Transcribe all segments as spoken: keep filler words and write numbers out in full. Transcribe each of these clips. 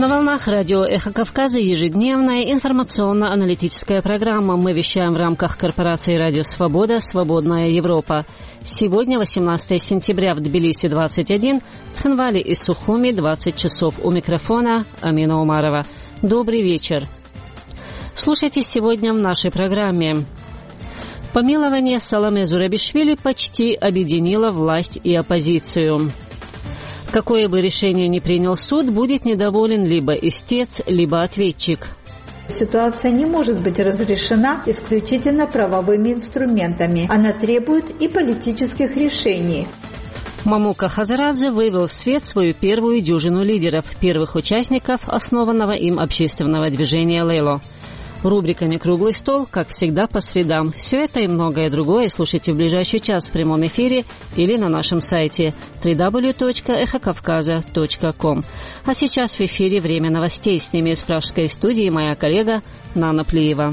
На волнах радио «Эхо Кавказа» ежедневная информационно-аналитическая программа. Мы вещаем в рамках корпорации «Радио Свобода. Свободная Европа». Сегодня, восемнадцатое сентября, в Тбилиси двадцать один, Цхинвале и Сухуми двадцать часов. У микрофона Амина Умарова. Добрый вечер. Слушайте сегодня в нашей программе. Помилование Саломе Зурабишвили почти объединило власть и оппозицию. Какое бы решение ни принял суд, будет недоволен либо истец, либо ответчик. Ситуация не может быть разрешена исключительно правовыми инструментами. Она требует и политических решений. Мамука Хазарадзе вывел в свет свою первую дюжину лидеров, первых участников основанного им общественного движения «Лейло». Рубриками «Круглый стол», как всегда, по средам. Все это и многое другое слушайте в ближайший час в прямом эфире или на нашем сайте дабл ю дабл ю дабл ю точка эхо кавказа точка ком. А сейчас в эфире время новостей. С ними из пражской студии моя коллега Нана Плиева.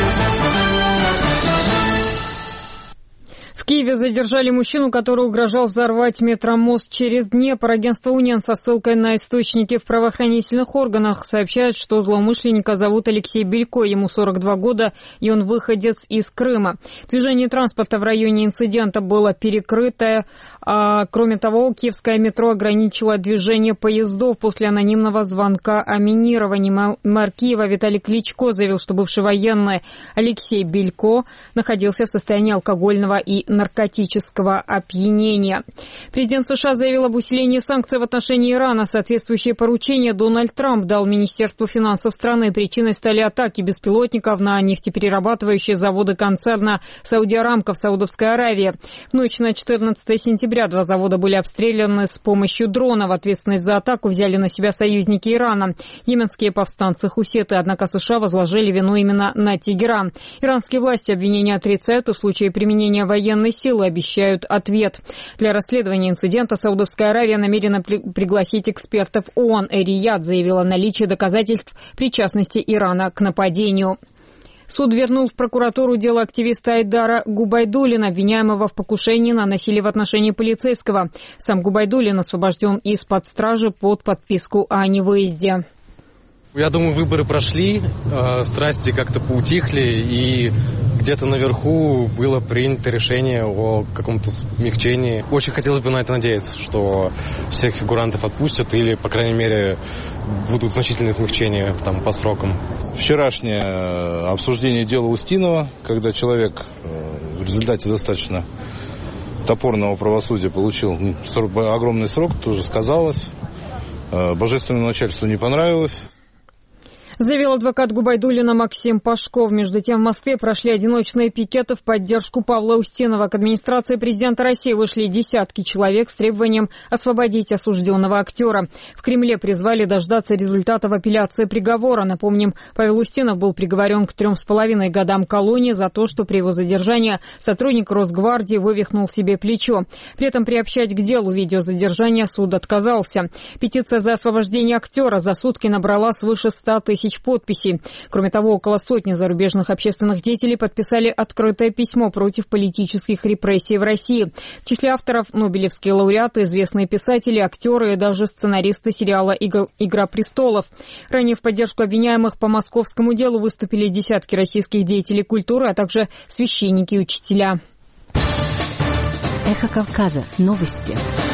В Киеве задержали мужчину, который угрожал взорвать метромост через Днепр. Агентство «Униан» со ссылкой на источники в правоохранительных органах сообщает, что злоумышленника зовут Алексей Белько, ему сорок два года, и он выходец из Крыма. Движение транспорта в районе инцидента было перекрыто. А, кроме того, киевское метро ограничило движение поездов после анонимного звонка о минировании. Мэр Киева Виталий Кличко заявил, что бывший военный Алексей Белько находился в состоянии алкогольного и наркотического опьянения. Президент США заявил об усилении санкций в отношении Ирана. Соответствующее поручение Дональд Трамп дал Министерству финансов страны. Причиной стали атаки беспилотников на нефтеперерабатывающие заводы концерна «Сауди Арамко» в Саудовской Аравии. В ночь на четырнадцатое сентября два завода были обстреляны с помощью дронов. Ответственность за атаку взяли на себя союзники Ирана. Йеменские повстанцы-хуситы, однако США возложили вину именно на Тегеран. Иранские власти обвинения отрицают и в случае применения военной силы обещают ответ. Для расследования инцидента Саудовская Аравия намерена при- пригласить экспертов ООН. Эр-Рияд заявил о наличии доказательств причастности Ирана к нападению. Суд вернул в прокуратуру дело активиста Айдара Губайдуллина, обвиняемого в покушении на насилие в отношении полицейского. Сам Губайдуллин освобожден из-под стражи под подписку о невыезде. Я думаю, выборы прошли, э, страсти как-то поутихли, и где-то наверху было принято решение о каком-то смягчении. Очень хотелось бы на это надеяться, что всех фигурантов отпустят или, по крайней мере, будут значительные смягчения там, по срокам. Вчерашнее обсуждение дела Устинова, когда человек в результате достаточно топорного правосудия получил огромный срок, тоже сказалось. Божественному начальству не понравилось. Заявил адвокат Губайдуллина Максим Пашков. Между тем, в Москве прошли одиночные пикеты в поддержку Павла Устинова. К администрации президента России вышли десятки человек с требованием освободить осужденного актера. В Кремле призвали дождаться результатов апелляции приговора. Напомним, Павел Устинов был приговорен к трем с половиной годам колонии за то, что при его задержании сотрудник Росгвардии вывихнул себе плечо. При этом приобщать к делу видеозадержания суд отказался. Петиция за освобождение актера за сутки набрала свыше ста тысяч подписей. Кроме того, около сотни зарубежных общественных деятелей подписали открытое письмо против политических репрессий в России. В числе авторов нобелевские лауреаты, известные писатели, актеры и даже сценаристы сериала «Игра престолов». Ранее в поддержку обвиняемых по московскому делу выступили десятки российских деятелей культуры, а также священники и учителя. Эхо Кавказа. Новости.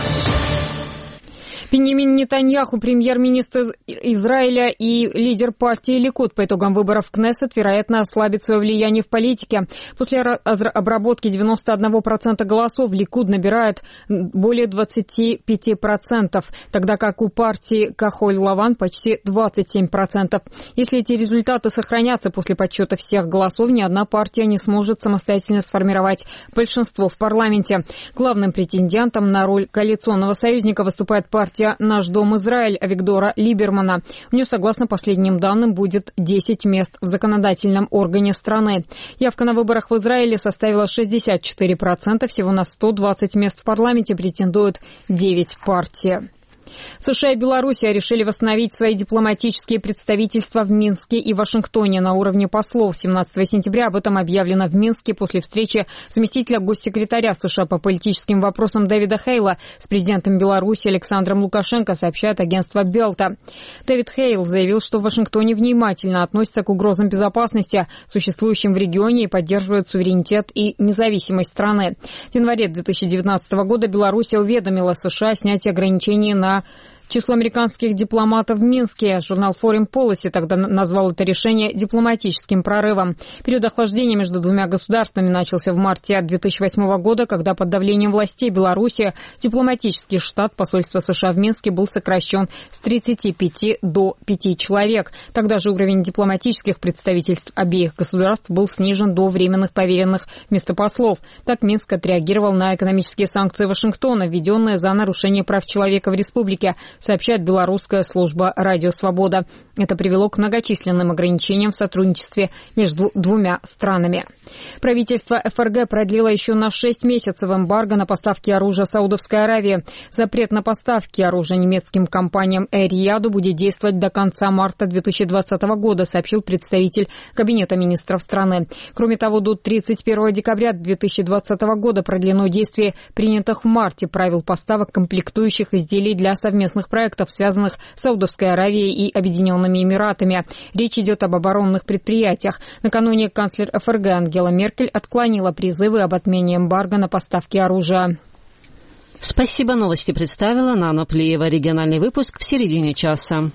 Биньямин Нетаньяху, премьер-министр Израиля и лидер партии Ликуд, по итогам выборов в Кнессет, вероятно, ослабит свое влияние в политике. После обработки девяноста одного процента голосов Ликуд набирает более двадцати пяти процентов, тогда как у партии Кахоль-Лаван почти двадцать семь процентов. Если эти результаты сохранятся после подсчета всех голосов, ни одна партия не сможет самостоятельно сформировать большинство в парламенте. Главным претендентом на роль коалиционного союзника выступает партия «Наш дом Израиль» Авигдора Либермана. У нее, согласно последним данным, будет десять мест в законодательном органе страны. Явка на выборах в Израиле составила шестьдесят четыре процента. Всего на сто двадцать мест в парламенте претендуют девять партий. США и Белоруссия решили восстановить свои дипломатические представительства в Минске и Вашингтоне на уровне послов. семнадцатого сентября об этом объявлено в Минске после встречи заместителя госсекретаря США по политическим вопросам Дэвида Хейла с президентом Беларуси Александром Лукашенко, сообщает агентство Белта. Дэвид Хейл заявил, что в Вашингтоне внимательно относятся к угрозам безопасности, существующим в регионе, и поддерживают суверенитет и независимость страны. В январе две тысячи девятнадцатого года Белоруссия уведомила США о снятии ограничений на число американских дипломатов в Минске. Журнал Foreign Policy тогда назвал это решение дипломатическим прорывом. Период охлаждения между двумя государствами начался в марте две тысячи восьмого года, когда под давлением властей Беларуси дипломатический штат посольства США в Минске был сокращен с тридцати пяти до пяти человек. Тогда же уровень дипломатических представительств обеих государств был снижен до временных поверенных вместо послов. Так Минск отреагировал на экономические санкции Вашингтона, введенные за нарушение прав человека в республике, сообщает белорусская служба «Радио Свобода». Это привело к многочисленным ограничениям в сотрудничестве между двумя странами. Правительство ФРГ продлило еще на шесть месяцев эмбарго на поставки оружия Саудовской Аравии. Запрет на поставки оружия немецким компаниям Эр-Рияду будет действовать до конца марта две тысячи двадцатого года, сообщил представитель Кабинета министров страны. Кроме того, до тридцать первого декабря две тысячи двадцатого года продлено действие принятых в марте правил поставок комплектующих изделий для совместных проектов, связанных с Саудовской Аравией и Объединенными Эмиратами. Речь идет об оборонных предприятиях. Накануне канцлер ФРГ Ангела Меркель отклонила призывы об отмене эмбарго на поставки оружия. Спасибо. Новости представила Нана Плиева. Региональный выпуск в середине часа.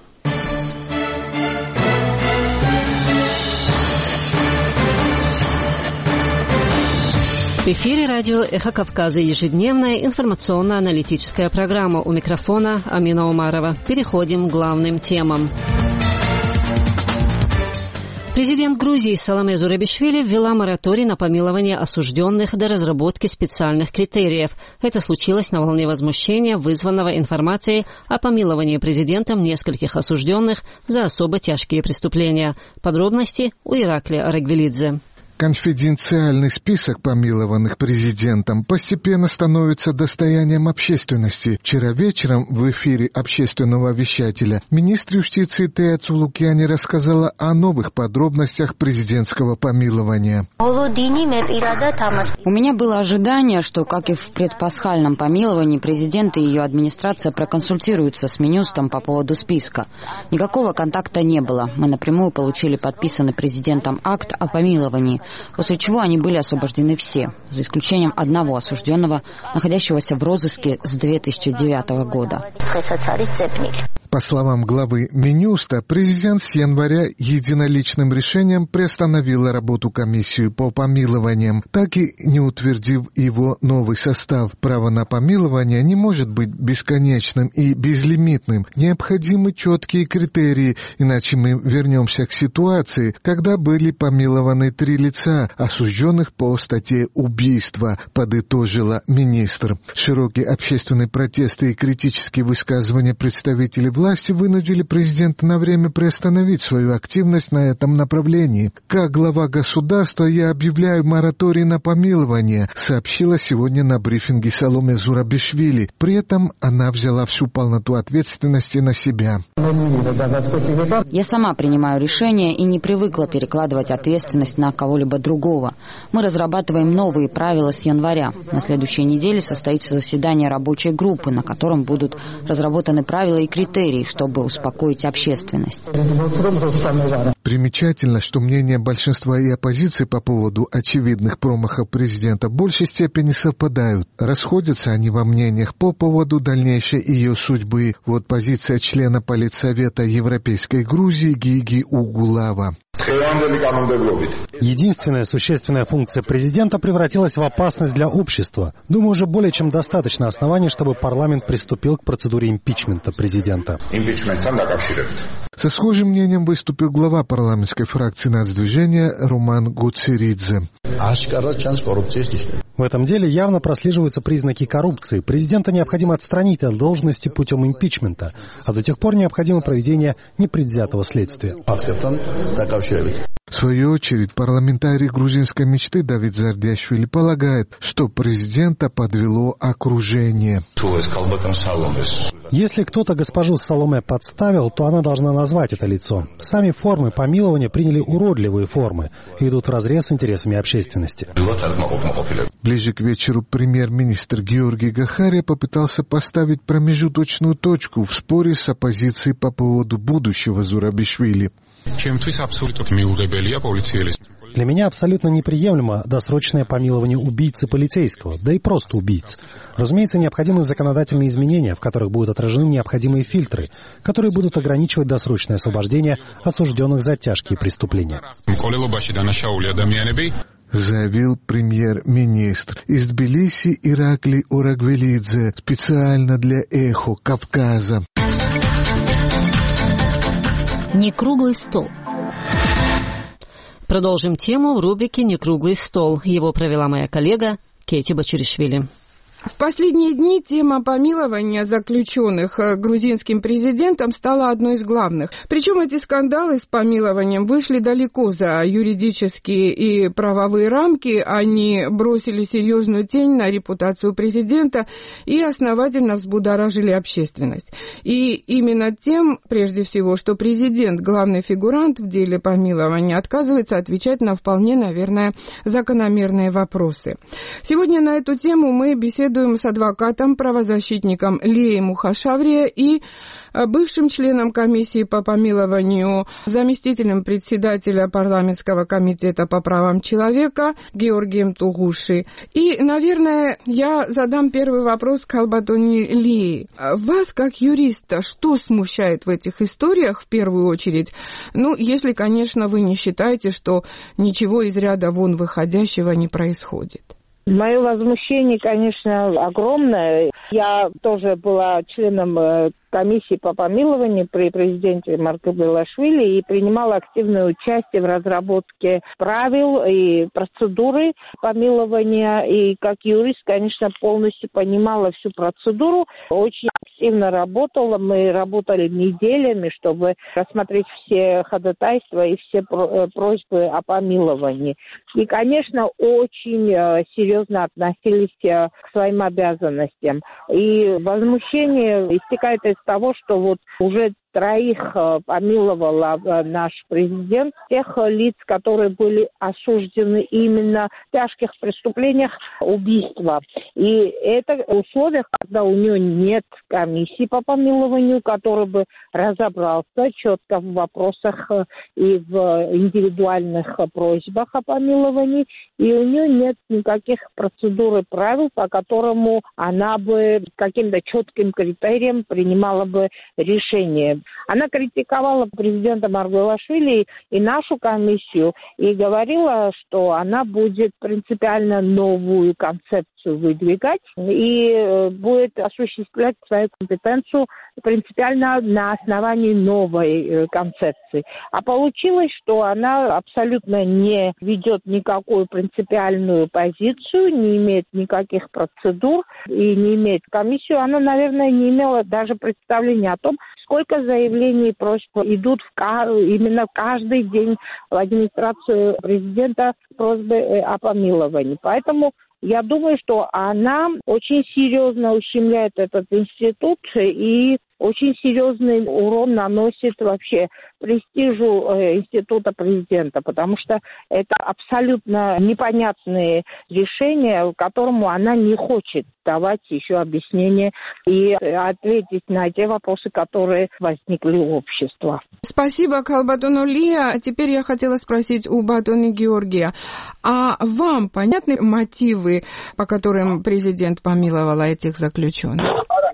В эфире радио «Эхо Кавказа», ежедневная информационно-аналитическая программа. У микрофона Амина Умарова. Переходим к главным темам. Президент Грузии Саломе Зурабишвили ввела мораторий на помилование осужденных до разработки специальных критериев. Это случилось на волне возмущения, вызванного информацией о помиловании президентом нескольких осужденных за особо тяжкие преступления. Подробности у Ираклия Арагвелидзе. Конфиденциальный список помилованных президентом постепенно становится достоянием общественности. Вчера вечером в эфире общественного вещателя министр юстиции Тея Цулукяни рассказала о новых подробностях президентского помилования. У меня было ожидание, что, как и в предпасхальном помиловании, президент и ее администрация проконсультируются с Минюстом по поводу списка. Никакого контакта не было. Мы напрямую получили подписанный президентом акт о помиловании, после чего они были освобождены все, за исключением одного осужденного, находящегося в розыске с две тысячи девятого года. По словам главы Минюста, президент с января единоличным решением приостановила работу комиссии по помилованиям, так и не утвердив его новый состав. Право на помилование не может быть бесконечным и безлимитным. Необходимы четкие критерии, иначе мы вернемся к ситуации, когда были помилованы три лица, осужденных по статье убийства, подытожила министр. Широкие общественные протесты и критические высказывания представителей власти вынудили президента на время приостановить свою активность на этом направлении. Как глава государства я объявляю мораторий на помилование, сообщила сегодня на брифинге Саломе Зурабишвили. При этом она взяла всю полноту ответственности на себя. Я сама принимаю решения и не привыкла перекладывать ответственность на кого-либо другого. Мы разрабатываем новые правила с января. На следующей неделе состоится заседание рабочей группы, на котором будут разработаны правила и критерии, чтобы успокоить общественность. Примечательно, что мнения большинства и оппозиции по поводу очевидных промахов президента в большей степени совпадают. Расходятся они во мнениях по поводу дальнейшей ее судьбы. Вот позиция члена Политсовета Европейской Грузии Гиги Угулава. Единственная существенная функция президента превратилась в опасность для общества. Думаю, уже более чем достаточно оснований, чтобы парламент приступил к процедуре импичмента президента. Со схожим мнением выступил глава парламентской фракции нацдвижения Роман Гуцеридзе. В этом деле явно прослеживаются признаки коррупции. Президента необходимо отстранить от должности путем импичмента, а до тех пор необходимо проведение непредвзятого следствия. В свою очередь, парламентарий грузинской мечты Давид Зардяшвили полагает, что президента подвело окружение. Если кто-то госпожу Саломе подставил, то она должна назвать это лицо. Сами формы помилования приняли уродливые формы и идут вразрез с интересами общественности. Ближе к вечеру премьер-министр Георгий Гахария попытался поставить промежуточную точку в споре с оппозицией по поводу будущего Зурабишвили. Для меня абсолютно неприемлемо досрочное помилование убийцы полицейского, да и просто убийц. Разумеется, необходимы законодательные изменения, в которых будут отражены необходимые фильтры, которые будут ограничивать досрочное освобождение осужденных за тяжкие преступления. Заявил премьер-министр. Из Тбилиси Ираклий Орагвелидзе специально для «Эхо Кавказа». Некруглый стол. Продолжим тему в рубрике «Некруглый стол». Его провела моя коллега Кейти Бачиришвили. В последние дни тема помилования заключенных грузинским президентом стала одной из главных. Причем эти скандалы с помилованием вышли далеко за юридические и правовые рамки. Они бросили серьезную тень на репутацию президента и основательно взбудоражили общественность. И именно тем, прежде всего, что президент, главный фигурант в деле помилования, отказывается отвечать на вполне, наверное, закономерные вопросы. Сегодня на эту тему мы беседуем с адвокатом, правозащитником Лией Мухашаврия и бывшим членом комиссии по помилованию, заместителем председателя парламентского комитета по правам человека Георгием Тугуши. И, наверное, я задам первый вопрос Калбатоне Лии. Вас, как юриста, что смущает в этих историях в первую очередь? Ну, если, конечно, вы не считаете, что ничего из ряда вон выходящего не происходит. Мое возмущение, конечно, огромное. Я тоже была членом комиссии по помилованию при президенте Маргабелашвили и принимала активное участие в разработке правил и процедуры помилования. И как юрист, конечно, полностью понимала всю процедуру. Очень активно работала. Мы работали неделями, чтобы рассмотреть все ходатайства и все просьбы о помиловании. И, конечно, очень серьезно относились к своим обязанностям. И возмущение истекает из того, что вот уже троих помиловал наш президент, тех лиц, которые были осуждены именно в тяжких преступлениях убийства. И это в условиях, когда у него нет комиссии по помилованию, который бы разобрался четко в вопросах и в индивидуальных просьбах о помиловании, и у нее нет никаких процедур и правил, по которому она бы каким-то четким критерием принимала бы решение. Она критиковала президента Маргабелашвили и нашу комиссию и говорила, что она будет принципиально новую концепцию выдвигать и будет осуществлять свою компетенцию принципиально на основании новой концепции. А получилось, что она абсолютно не ведет никакую принципиальную позицию, не имеет никаких процедур и не имеет комиссию. Она, наверное, не имела даже представления о том, сколько заявлений и просьб идут в, именно каждый день в администрацию президента просьбы о помиловании. Поэтому я думаю, что она очень серьезно ущемляет этот институт и очень серьезный урон наносит вообще престижу института президента, потому что это абсолютно непонятные решения, которому она не хочет давать еще объяснение и ответить на те вопросы, которые возникли у общества. Спасибо, Калбатону Лия. Теперь я хотела спросить у Батони Георгия. А вам понятны мотивы, по которым президент помиловал этих заключенных?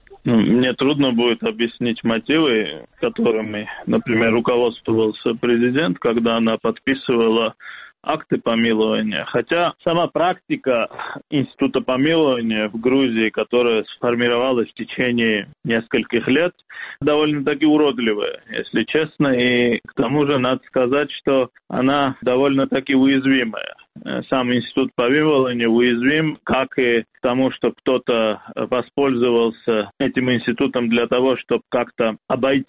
Мне трудно будет объяснить мотивы, которыми, например, руководствовался президент, когда она подписывала акты помилования. Хотя сама практика института помилования в Грузии, которая сформировалась в течение нескольких лет, довольно-таки уродливая, если честно. И к тому же надо сказать, что она довольно-таки уязвимая. Сам институт помилования уязвим, как и к тому, что кто-то воспользовался этим институтом для того, чтобы как-то обойти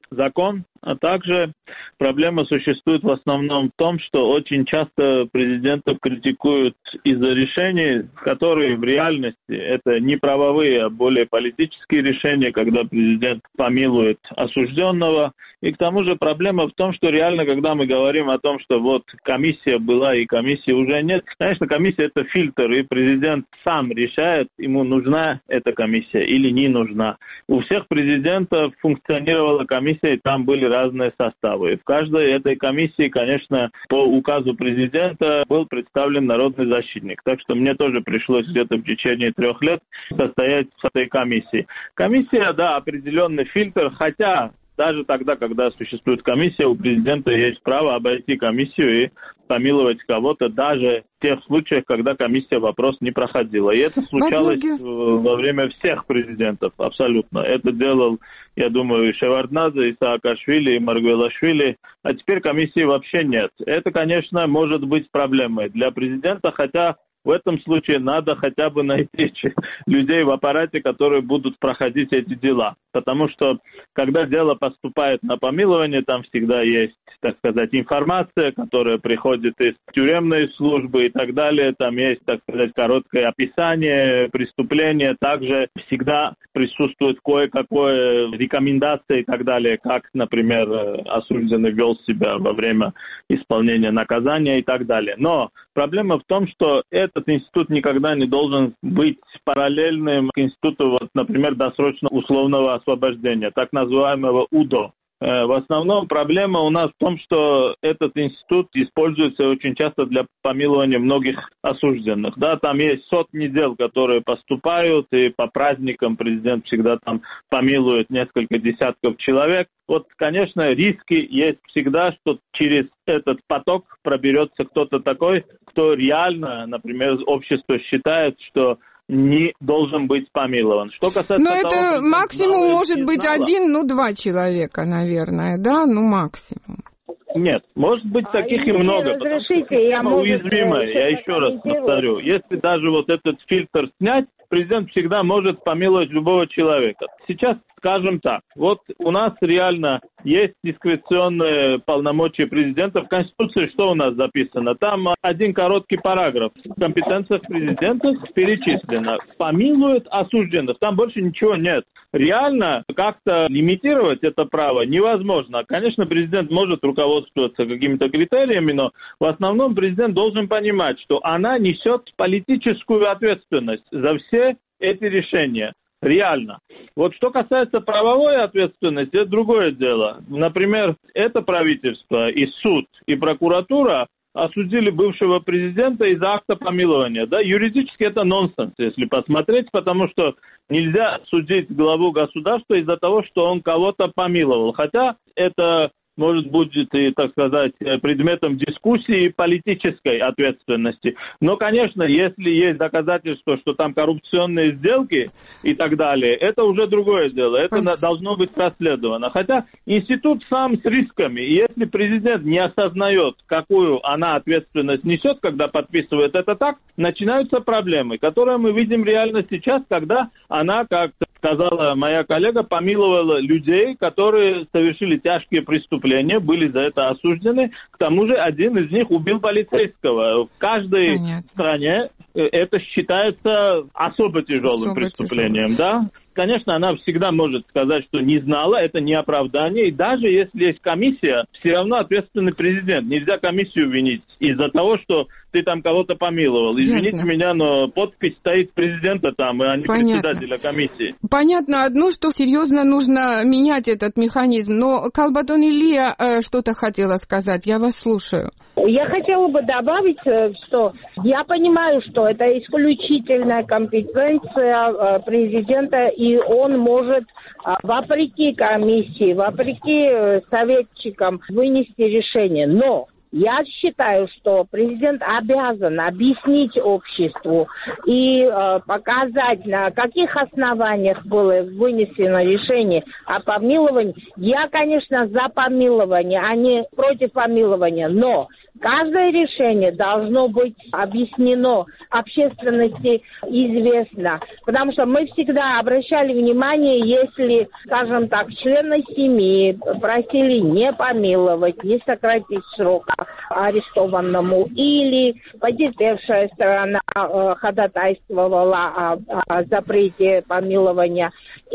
закон, а также проблема существует в основном в том, что очень часто президентов критикуют из-за решений, которые в реальности это не правовые, а более политические решения, когда президент помилует осужденного. И к тому же проблема в том, что реально, когда мы говорим о том, что вот комиссия была и комиссии уже нет, конечно, комиссия это фильтр, и президент сам решает, ему нужна эта комиссия или не нужна. У всех президентов функционировала комиссия, и там были разные составы. И в каждой этой комиссии, конечно, по указу президента был представлен народный защитник. Так что мне тоже пришлось где-то в течение трех лет состоять в этой комиссии. Комиссия, да, определенный фильтр, хотя даже тогда, когда существует комиссия, у президента есть право обойти комиссию и помиловать кого-то, даже в тех случаях, когда комиссия вопрос не проходила. И это случалось во время всех президентов, абсолютно. Это делал, я думаю, и Шеварднадзе, и Саакашвили, и Маргвелашвили. А теперь комиссии вообще нет. Это, конечно, может быть проблемой для президента, хотя в этом случае надо хотя бы найти людей в аппарате, которые будут проходить эти дела. Потому что, когда дело поступает на помилование, там всегда есть, так сказать, информация, которая приходит из тюремной службы и так далее. Там есть, так сказать, короткое описание преступления. Также всегда присутствует кое-какое рекомендация и так далее, как, например, осужденный вел себя во время исполнения наказания и так далее. Но проблема в том, что этот институт никогда не должен быть параллельным к институту, вот, например, досрочно-условного освобождения, так называемого УДО. В основном проблема у нас в том, что этот институт используется очень часто для помилования многих осужденных. Да, там есть сотни дел, которые поступают, и по праздникам президент всегда там помилует несколько десятков человек. Вот, конечно, риски есть всегда, что через этот поток проберется кто-то такой, кто реально, например, общество считает, что не должен быть помилован. Что касается Но того, это максимум может быть знала, один, ну, два человека, наверное, да? Ну, максимум. Нет, может быть, а таких и много. Разрешите, я уязвимая, я еще раз повторю. Если даже вот этот фильтр снять, президент всегда может помиловать любого человека. Сейчас скажем так, вот у нас реально есть дискреционные полномочия президента. В Конституции что у нас записано? Там один короткий параграф. В компетенциях президента перечислено. Помилует осужденных. Там больше ничего нет. Реально как-то лимитировать это право невозможно. Конечно, президент может руководствоваться какими-то критериями, но в основном президент должен понимать, что она несет политическую ответственность за все эти решения. Реально. Вот что касается правовой ответственности, это другое дело. Например, это правительство и суд, и прокуратура осудили бывшего президента из-за акта помилования. Да, юридически это нонсенс, если посмотреть, потому что нельзя судить главу государства из-за того, что он кого-то помиловал. Хотя это может будет и, так сказать, предметом дискуссии и политической ответственности. Но, конечно, если есть доказательства, что там коррупционные сделки и так далее, это уже другое дело. Это должно быть расследовано. Хотя институт сам с рисками. И если президент не осознает, какую она ответственность несет, когда подписывает этот акт, начинаются проблемы, которые мы видим реально сейчас, когда она, как сказала моя коллега, помиловала людей, которые совершили тяжкие преступления, были за это осуждены. К тому же один из них убил полицейского. В каждой Понятно. стране это считается особо тяжелым особо преступлением, тяжелым. да? Конечно, она всегда может сказать, что не знала, это не оправдание. И даже если есть комиссия, все равно ответственный президент. Нельзя комиссию винить из-за того, что ты там кого-то помиловал. Извините Ясно. меня, но подпись стоит президента там, а не Понятно. председателя комиссии. Понятно одно, что серьезно нужно менять этот механизм. Но Калбатон Илья э, что-то хотела сказать. Я вас слушаю. Я хотела бы добавить, что я понимаю, что это исключительная компетенция президента, и он может вопреки комиссии, вопреки советчикам вынести решение. Но я считаю, что президент обязан объяснить обществу и э, показать, на каких основаниях было вынесено решение о помиловании. Я, конечно, за помилование, а не против помилования, но каждое решение должно быть объяснено, общественности известно. Потому что мы всегда обращали внимание, если, скажем так, члены семьи просили не помиловать, не сократить срок арестованному, или потерпевшая сторона э, ходатайствовала о, о запрете помилования.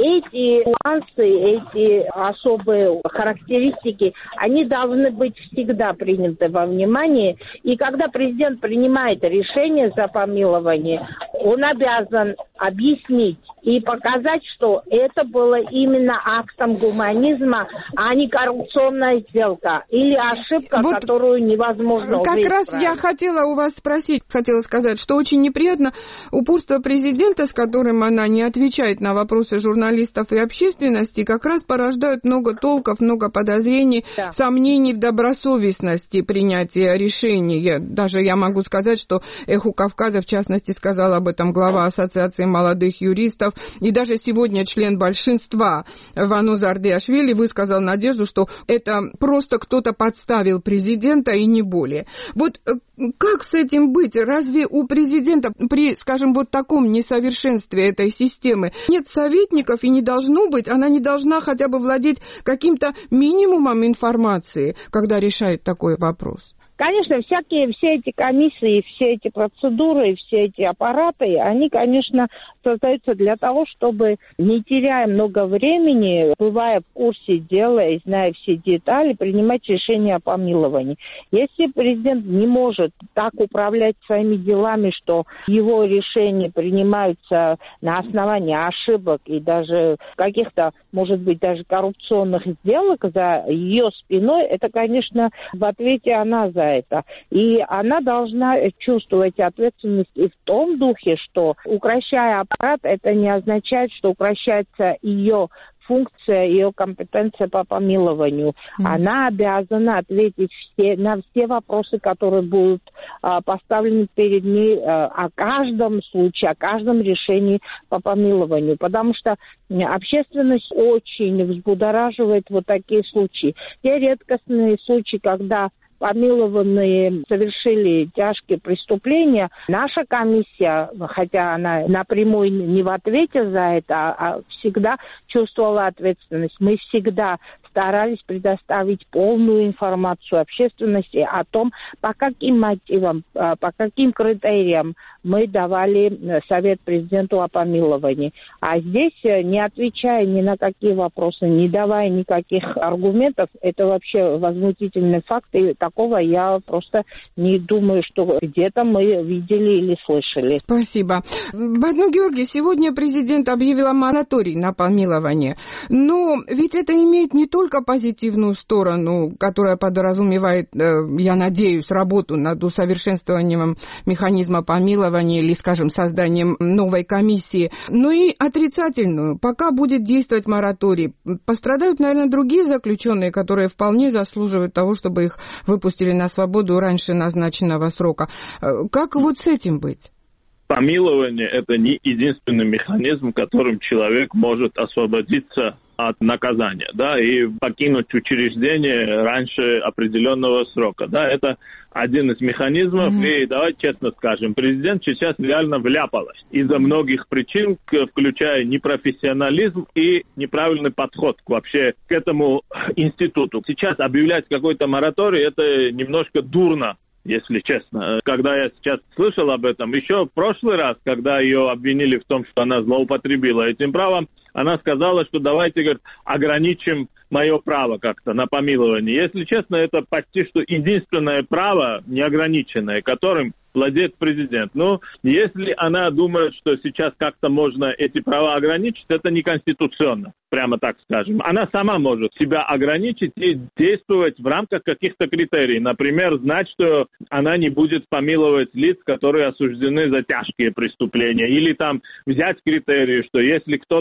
Эти нюансы, эти особые характеристики, они должны быть всегда приняты во внимание. И когда президент принимает решение за помилование, он обязан объяснить и показать, что это было именно актом гуманизма, а не коррупционная сделка или ошибка, вот которую невозможно как уже раз исправить. Я хотела у вас спросить, хотела сказать, что очень неприятно упорство президента, с которым она не отвечает на вопросы журналистов и общественности, как раз порождают много толков, много подозрений, да. сомнений в добросовестности принятия решений. Я, даже я могу сказать, что «Эху Кавказа», в частности, сказал об этом глава Ассоциации молодых юристов, и даже сегодня член большинства Вануз Ардиашвили высказал надежду, что это просто кто-то подставил президента и не более. Вот как с этим быть? Разве у президента при, скажем, вот таком несовершенстве этой системы нет советников и не должно быть, она не должна хотя бы владеть каким-то минимумом информации, когда решает такой вопрос? Конечно, всякие, все эти комиссии, все эти процедуры, все эти аппараты, они, конечно, создаются для того, чтобы, не теряя много времени, бывая в курсе дела и зная все детали, принимать решение о помиловании. Если президент не может так управлять своими делами, что его решения принимаются на основании ошибок и даже каких-то, может быть, даже коррупционных сделок за ее спиной, это, конечно, в ответе она за это. И она должна чувствовать ответственность и в том духе, что, укращая аппарат, это не означает, что укращается ее функция, ее компетенция по помилованию. Mm. Она обязана ответить все, на все вопросы, которые будут а, поставлены перед ней а, о каждом случае, о каждом решении по помилованию. Потому что общественность очень взбудораживает вот такие случаи. Те редкостные случаи, когда помилованные совершили тяжкие преступления, наша комиссия, хотя она напрямую не в ответе за это, а всегда чувствовала ответственность. Мы всегда старались предоставить полную информацию общественности о том, по каким мотивам, по каким критериям мы давали совет президенту о помиловании. А здесь, не отвечая ни на какие вопросы, не давая никаких аргументов, это вообще возмутительный факт, и такого я просто не думаю, что где-то мы видели или слышали. Спасибо. Байдну Георгий, сегодня президент объявил мораторий на помилование. Но ведь это имеет не только позитивную сторону, которая подразумевает, я надеюсь, работу над усовершенствованием механизма помилования или, скажем, созданием новой комиссии, но и отрицательную. Пока будет действовать мораторий, пострадают, наверное, другие заключенные, которые вполне заслуживают того, чтобы их выпустили на свободу раньше назначенного срока. Как вот с этим быть? Помилование – это не единственный механизм, которым человек может освободиться от наказания, да, и покинуть учреждение раньше определенного срока, да, это один из механизмов, mm-hmm. и давайте честно скажем, президент сейчас реально вляпалась из-за многих причин, включая непрофессионализм и неправильный подход вообще к этому институту. Сейчас объявлять какой-то мораторий – это немножко дурно, если честно. Когда я сейчас слышал об этом, еще в прошлый раз, когда ее обвинили в том, что она злоупотребила этим правом, она сказала, что давайте, говорит, ограничим мое право как-то на помилование. Если честно, это почти что единственное право неограниченное, которым владеет президент. Но если она думает, что сейчас как-то можно эти права ограничить, это неконституционно, прямо так скажем. Она сама может себя ограничить и действовать в рамках каких-то критерий. Например, знать, что она не будет помиловать лиц, которые осуждены за тяжкие преступления. Или там взять критерии, что если кто-то там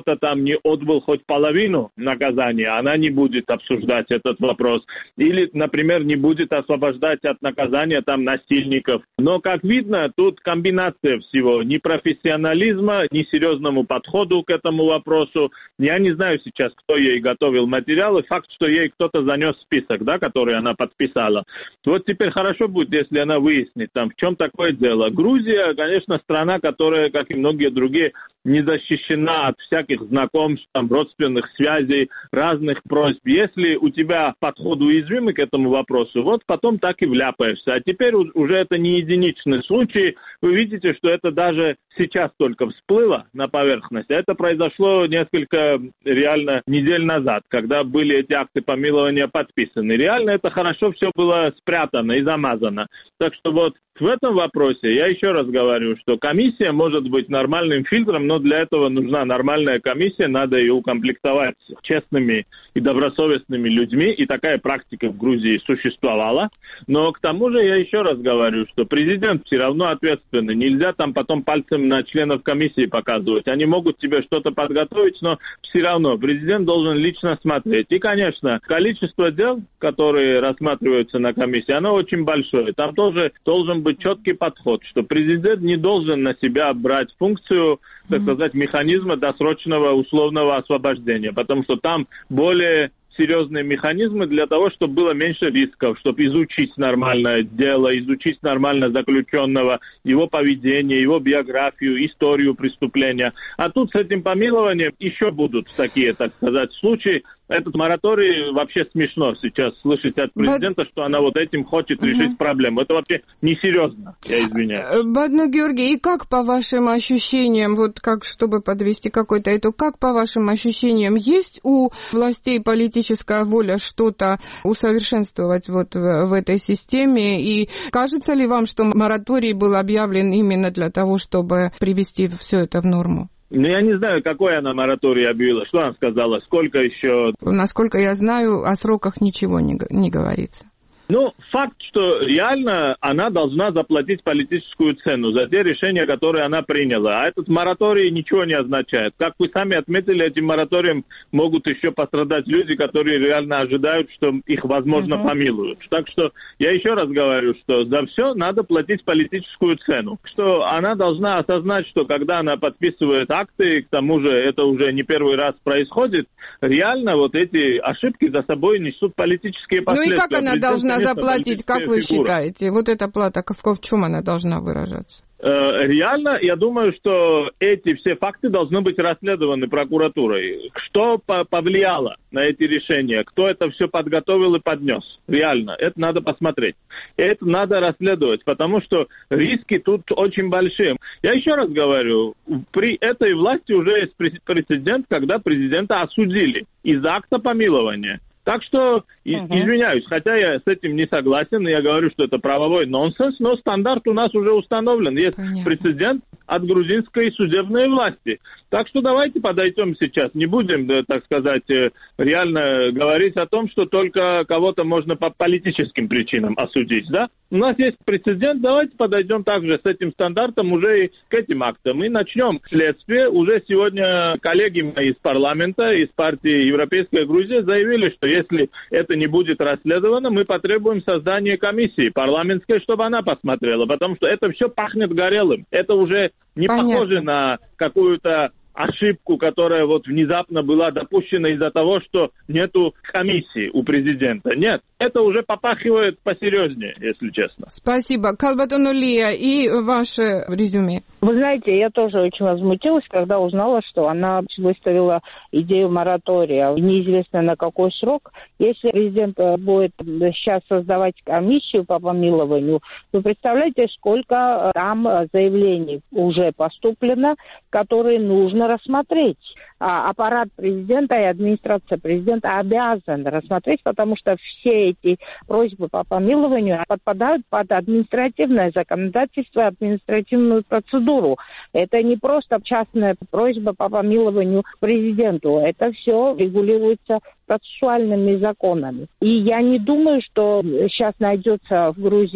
там не отбыл хоть половину наказания, она не будет обсуждать этот вопрос. Или, например, не будет освобождать от наказания там насильников. Но, как видно, тут комбинация всего. Ни профессионализма, ни серьезному подходу к этому вопросу. Я не знаю сейчас, кто ей готовил материалы. Факт, что ей кто-то занес список, да, который она подписала. Вот теперь хорошо будет, если она выяснит, там, в чем такое дело. Грузия, конечно, страна, которая, как и многие другие, не защищена от всяких знакомств, там, родственных связей, разных просьб. Если у тебя подход уязвимый к этому вопросу, вот потом так и вляпаешься. А теперь уже это не единичный случай. Вы видите, что это даже сейчас только всплыло на поверхность. Это произошло несколько, реально, недель назад, когда были эти акты помилования подписаны. Реально это хорошо все было спрятано и замазано. Так что вот в этом вопросе я еще раз говорю, что комиссия может быть нормальным фильтром, но для этого нужна нормальная комиссия, надо ее укомплектовать честными и добросовестными людьми, и такая практика в Грузии существовала. Но к тому же я еще раз говорю, что президент все равно ответственный, нельзя там потом пальцем на членов комиссии показывать. Они могут тебе что-то подготовить, но все равно президент должен лично смотреть. И, конечно, количество дел, которые рассматриваются на комиссии, оно очень большое. Там тоже должен быть четкий подход, что президент не должен на себя брать функцию, так сказать, механизма досрочного условного освобождения, потому что там более серьезные механизмы для того, чтобы было меньше рисков, чтобы изучить нормальное дело, изучить нормально заключенного, его поведение, его биографию, историю преступления. А тут с этим помилованием еще будут такие, так сказать, случаи. Этот мораторий вообще смешно сейчас слышать от президента, Бад... что она вот этим хочет решить uh-huh. проблему. Это вообще несерьезно, я извиняюсь. Бадно, Георгий, и как по вашим ощущениям, вот как, чтобы подвести какой-то итог, как по вашим ощущениям, есть у властей политическая воля что-то усовершенствовать вот в, в этой системе? И кажется ли вам, что мораторий был объявлен именно для того, чтобы привести все это в норму? Ну, я не знаю, какой она мораторий объявила. Что она сказала? Сколько еще? Насколько я знаю, о сроках ничего не, не говорится. Ну, факт, что реально она должна заплатить политическую цену за те решения, которые она приняла. А этот мораторий ничего не означает. Как вы сами отметили, этим мораторием могут еще пострадать люди, которые реально ожидают, что их, возможно, uh-huh. помилуют. Так что я еще раз говорю, что за все надо платить политическую цену. Что она должна осознать, что когда она подписывает акты, к тому же это уже не первый раз происходит, реально вот эти ошибки за собой несут политические последствия. Ну и как она должна заплатить, как вы фигура. считаете? Вот эта плата, в чем она должна выражаться? Реально, я думаю, что эти все факты должны быть расследованы прокуратурой. Что повлияло на эти решения? Кто это все подготовил и поднес? Реально, это надо посмотреть. Это надо расследовать, потому что риски тут очень большие. Я еще раз говорю, при этой власти уже есть прецедент, когда президента осудили из-за акта помилования. Так что, uh-huh. извиняюсь, хотя я с этим не согласен, я говорю, что это правовой нонсенс, но стандарт у нас уже установлен. Есть Понятно. прецедент от грузинской судебной власти. Так что давайте подойдем сейчас. Не будем, так сказать, реально говорить о том, что только кого-то можно по политическим причинам осудить, да? У нас есть прецедент, давайте подойдем также с этим стандартом уже и к этим актам. И начнем следствие. Уже сегодня коллеги мои из парламента, из партии Европейская Грузия заявили, что если это не будет расследовано, мы потребуем создания комиссии парламентской, чтобы она посмотрела, потому что это все пахнет горелым. Это уже не Понятно. похоже на какую-то ошибку, которая вот внезапно была допущена из-за того, что нету комиссии у президента. Нет, это уже попахивает посерьезнее, если честно. Спасибо. Калбатон Лия, и ваше резюме. Вы знаете, я тоже очень возмутилась, когда узнала, что она выставила идею моратория. Неизвестно на какой срок. Если президент будет сейчас создавать комиссию по помилованию, вы представляете, сколько там заявлений уже поступлено, которые нужно рассмотреть. А аппарат президента и администрация президента обязаны рассмотреть, потому что все эти просьбы по помилованию подпадают под административное законодательство, административную процедуру. Это не просто частная просьба по помилованию президенту. Это все регулируется процессуальными законами. И я не думаю, что сейчас найдется в Грузии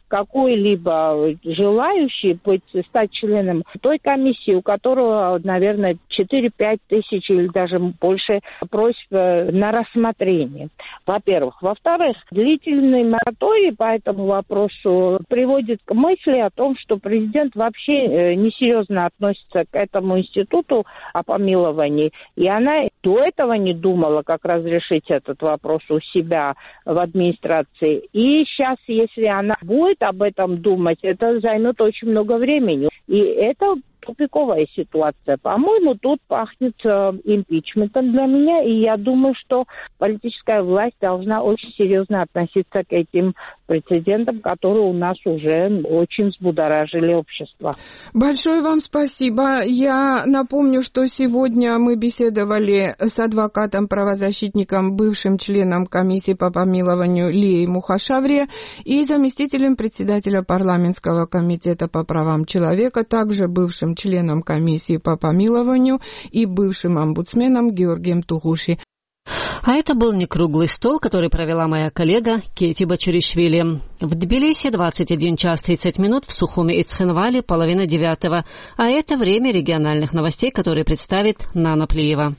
какой-либо желающий быть, стать членом той комиссии, у которого, наверное, четыре-пять тысяч или даже больше просьб на рассмотрение, во-первых. Во-вторых, длительный мораторий по этому вопросу приводит к мысли о том, что президент вообще несерьезно относится к этому институту о помиловании, и она до этого не думала, как разрешить этот вопрос у себя в администрации. И сейчас, если она будет об этом думать, это займет очень много времени. И это тупиковая ситуация. По-моему, тут пахнет э, импичментом для меня, и я думаю, что политическая власть должна очень серьезно относиться к этим прецедентам, которые у нас уже очень взбудоражили общество. Большое вам спасибо. Я напомню, что сегодня мы беседовали с адвокатом-правозащитником, бывшим членом комиссии по помилованию Лией Мухашаври и заместителем председателя парламентского комитета по правам человека, также бывшим членом комиссии по помилованию и бывшим омбудсменом Георгием Тугуши. А это был не круглый стол, который провела моя коллега Кейти Бачуришвили. В Тбилиси двадцать один час тридцать минут, в Сухуми и Цхинвале половина девятого. А это время региональных новостей, которые представит Нана Плиева.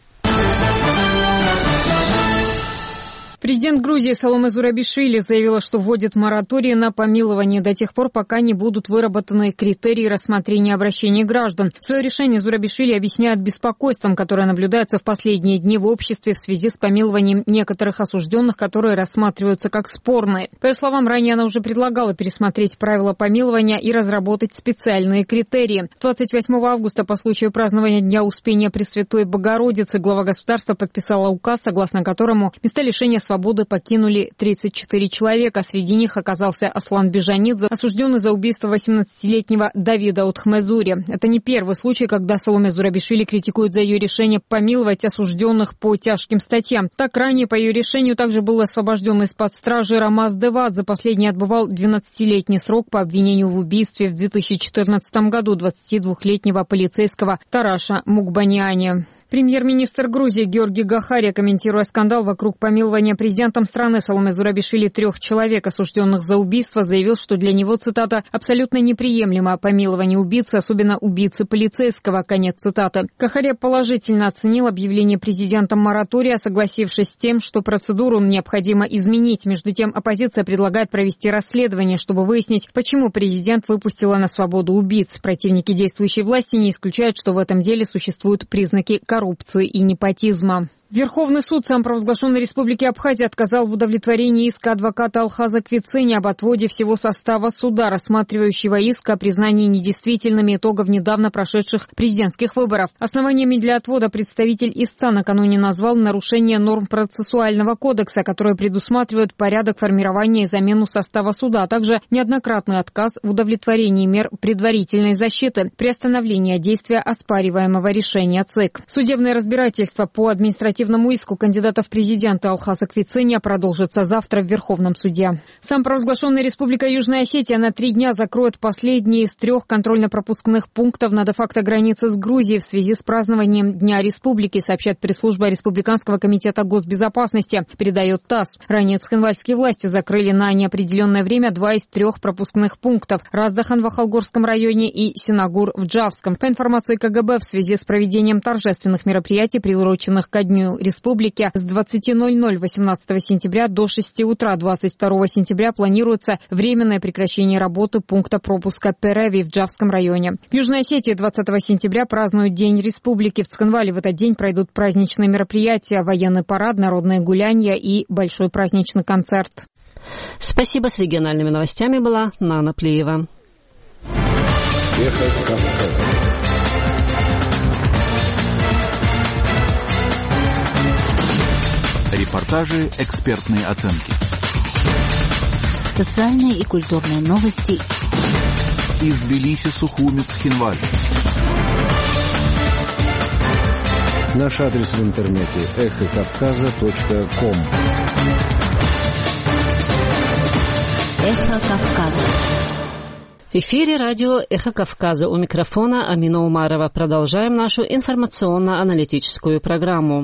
Президент Грузии Саломе Зурабишвили заявила, что вводит мораторий на помилование до тех пор, пока не будут выработаны критерии рассмотрения обращений граждан. Свое решение Зурабишвили объясняет беспокойством, которое наблюдается в последние дни в обществе в связи с помилованием некоторых осужденных, которые рассматриваются как спорные. По ее словам, ранее она уже предлагала пересмотреть правила помилования и разработать специальные критерии. двадцать восьмого августа по случаю празднования Дня Успения Пресвятой Богородицы глава государства подписала указ, согласно которому места лишения свободы покинули тридцать четыре человека. Среди них оказался Аслан Бежанидзе, осужденный за убийство восемнадцатилетнего Давида Утхмезури. Это не первый случай, когда Саломе Зурабишвили критикует за ее решение помиловать осужденных по тяжким статьям. Так, ранее по ее решению также был освобожден из-под стражи Рамаз Девадзе. Последний отбывал двенадцатилетний срок по обвинению в убийстве в две тысячи четырнадцатом году двадцатидвухлетнего полицейского Тараша Мукбаниани. Премьер-министр Грузии Георгий Гахария, комментируя скандал вокруг помилования президентом страны Саломе Зурабишвили трех человек, осужденных за убийство, заявил, что для него, цитата, «абсолютно неприемлемо помилование убийцы, особенно убийцы полицейского», конец цитаты. Гахария положительно оценил объявление президентом моратория, согласившись с тем, что процедуру необходимо изменить. Между тем, оппозиция предлагает провести расследование, чтобы выяснить, почему президент выпустила на свободу убийц. Противники действующей власти не исключают, что в этом деле существуют признаки коррупции. коррупции и непотизма. Верховный суд самопровозглашенной Республики Абхазия отказал в удовлетворении иска адвоката Алхаза Квицини об отводе всего состава суда, рассматривающего иск о признании недействительными итогов недавно прошедших президентских выборов. Основаниями для отвода представитель истца накануне назвал нарушение норм процессуального кодекса, которые предусматривают порядок формирования и замену состава суда, а также неоднократный отказ в удовлетворении мер предварительной защиты, приостановления действия оспариваемого решения ЦИК. Судебное разбирательство по административному иску кандидата в президенты Алхаза Квицини продолжится завтра в Верховном суде. Самопровозглашенная Республика Южная Осетия на три дня закроет последний из трех контрольно-пропускных пунктов на де-факто границе с Грузией в связи с празднованием Дня Республики, сообщает пресс-служба Республиканского комитета госбезопасности, передает ТАСС. Ранее цхинвальские власти закрыли на неопределенное время два из трех пропускных пунктов – Раздахан в Ахалгорском районе и Синагур в Джавском. По информации ка гэ бэ, в связи с проведением торжественных мероприятий, приуроченных ко Дню Республики, с двадцати ноль-ноль восемнадцатого сентября до шести утра двадцать второго сентября планируется временное прекращение работы пункта пропуска Переви в Джавском районе. В Южной Осетии двадцатого сентября празднуют День Республики. В Цхинвале в этот день пройдут праздничные мероприятия, военный парад, народные гулянья и большой праздничный концерт. Спасибо. С региональными новостями была Нана Плиева. Репортажи, экспертные оценки. Социальные и культурные новости. Из Тбилиси, Сухуми, Цхинваль. Наш адрес в интернете эхо кавказа точка ком. Эхо Кавказа. В эфире радио «Эхо Кавказа». У микрофона Амина Умарова. Продолжаем нашу информационно-аналитическую программу.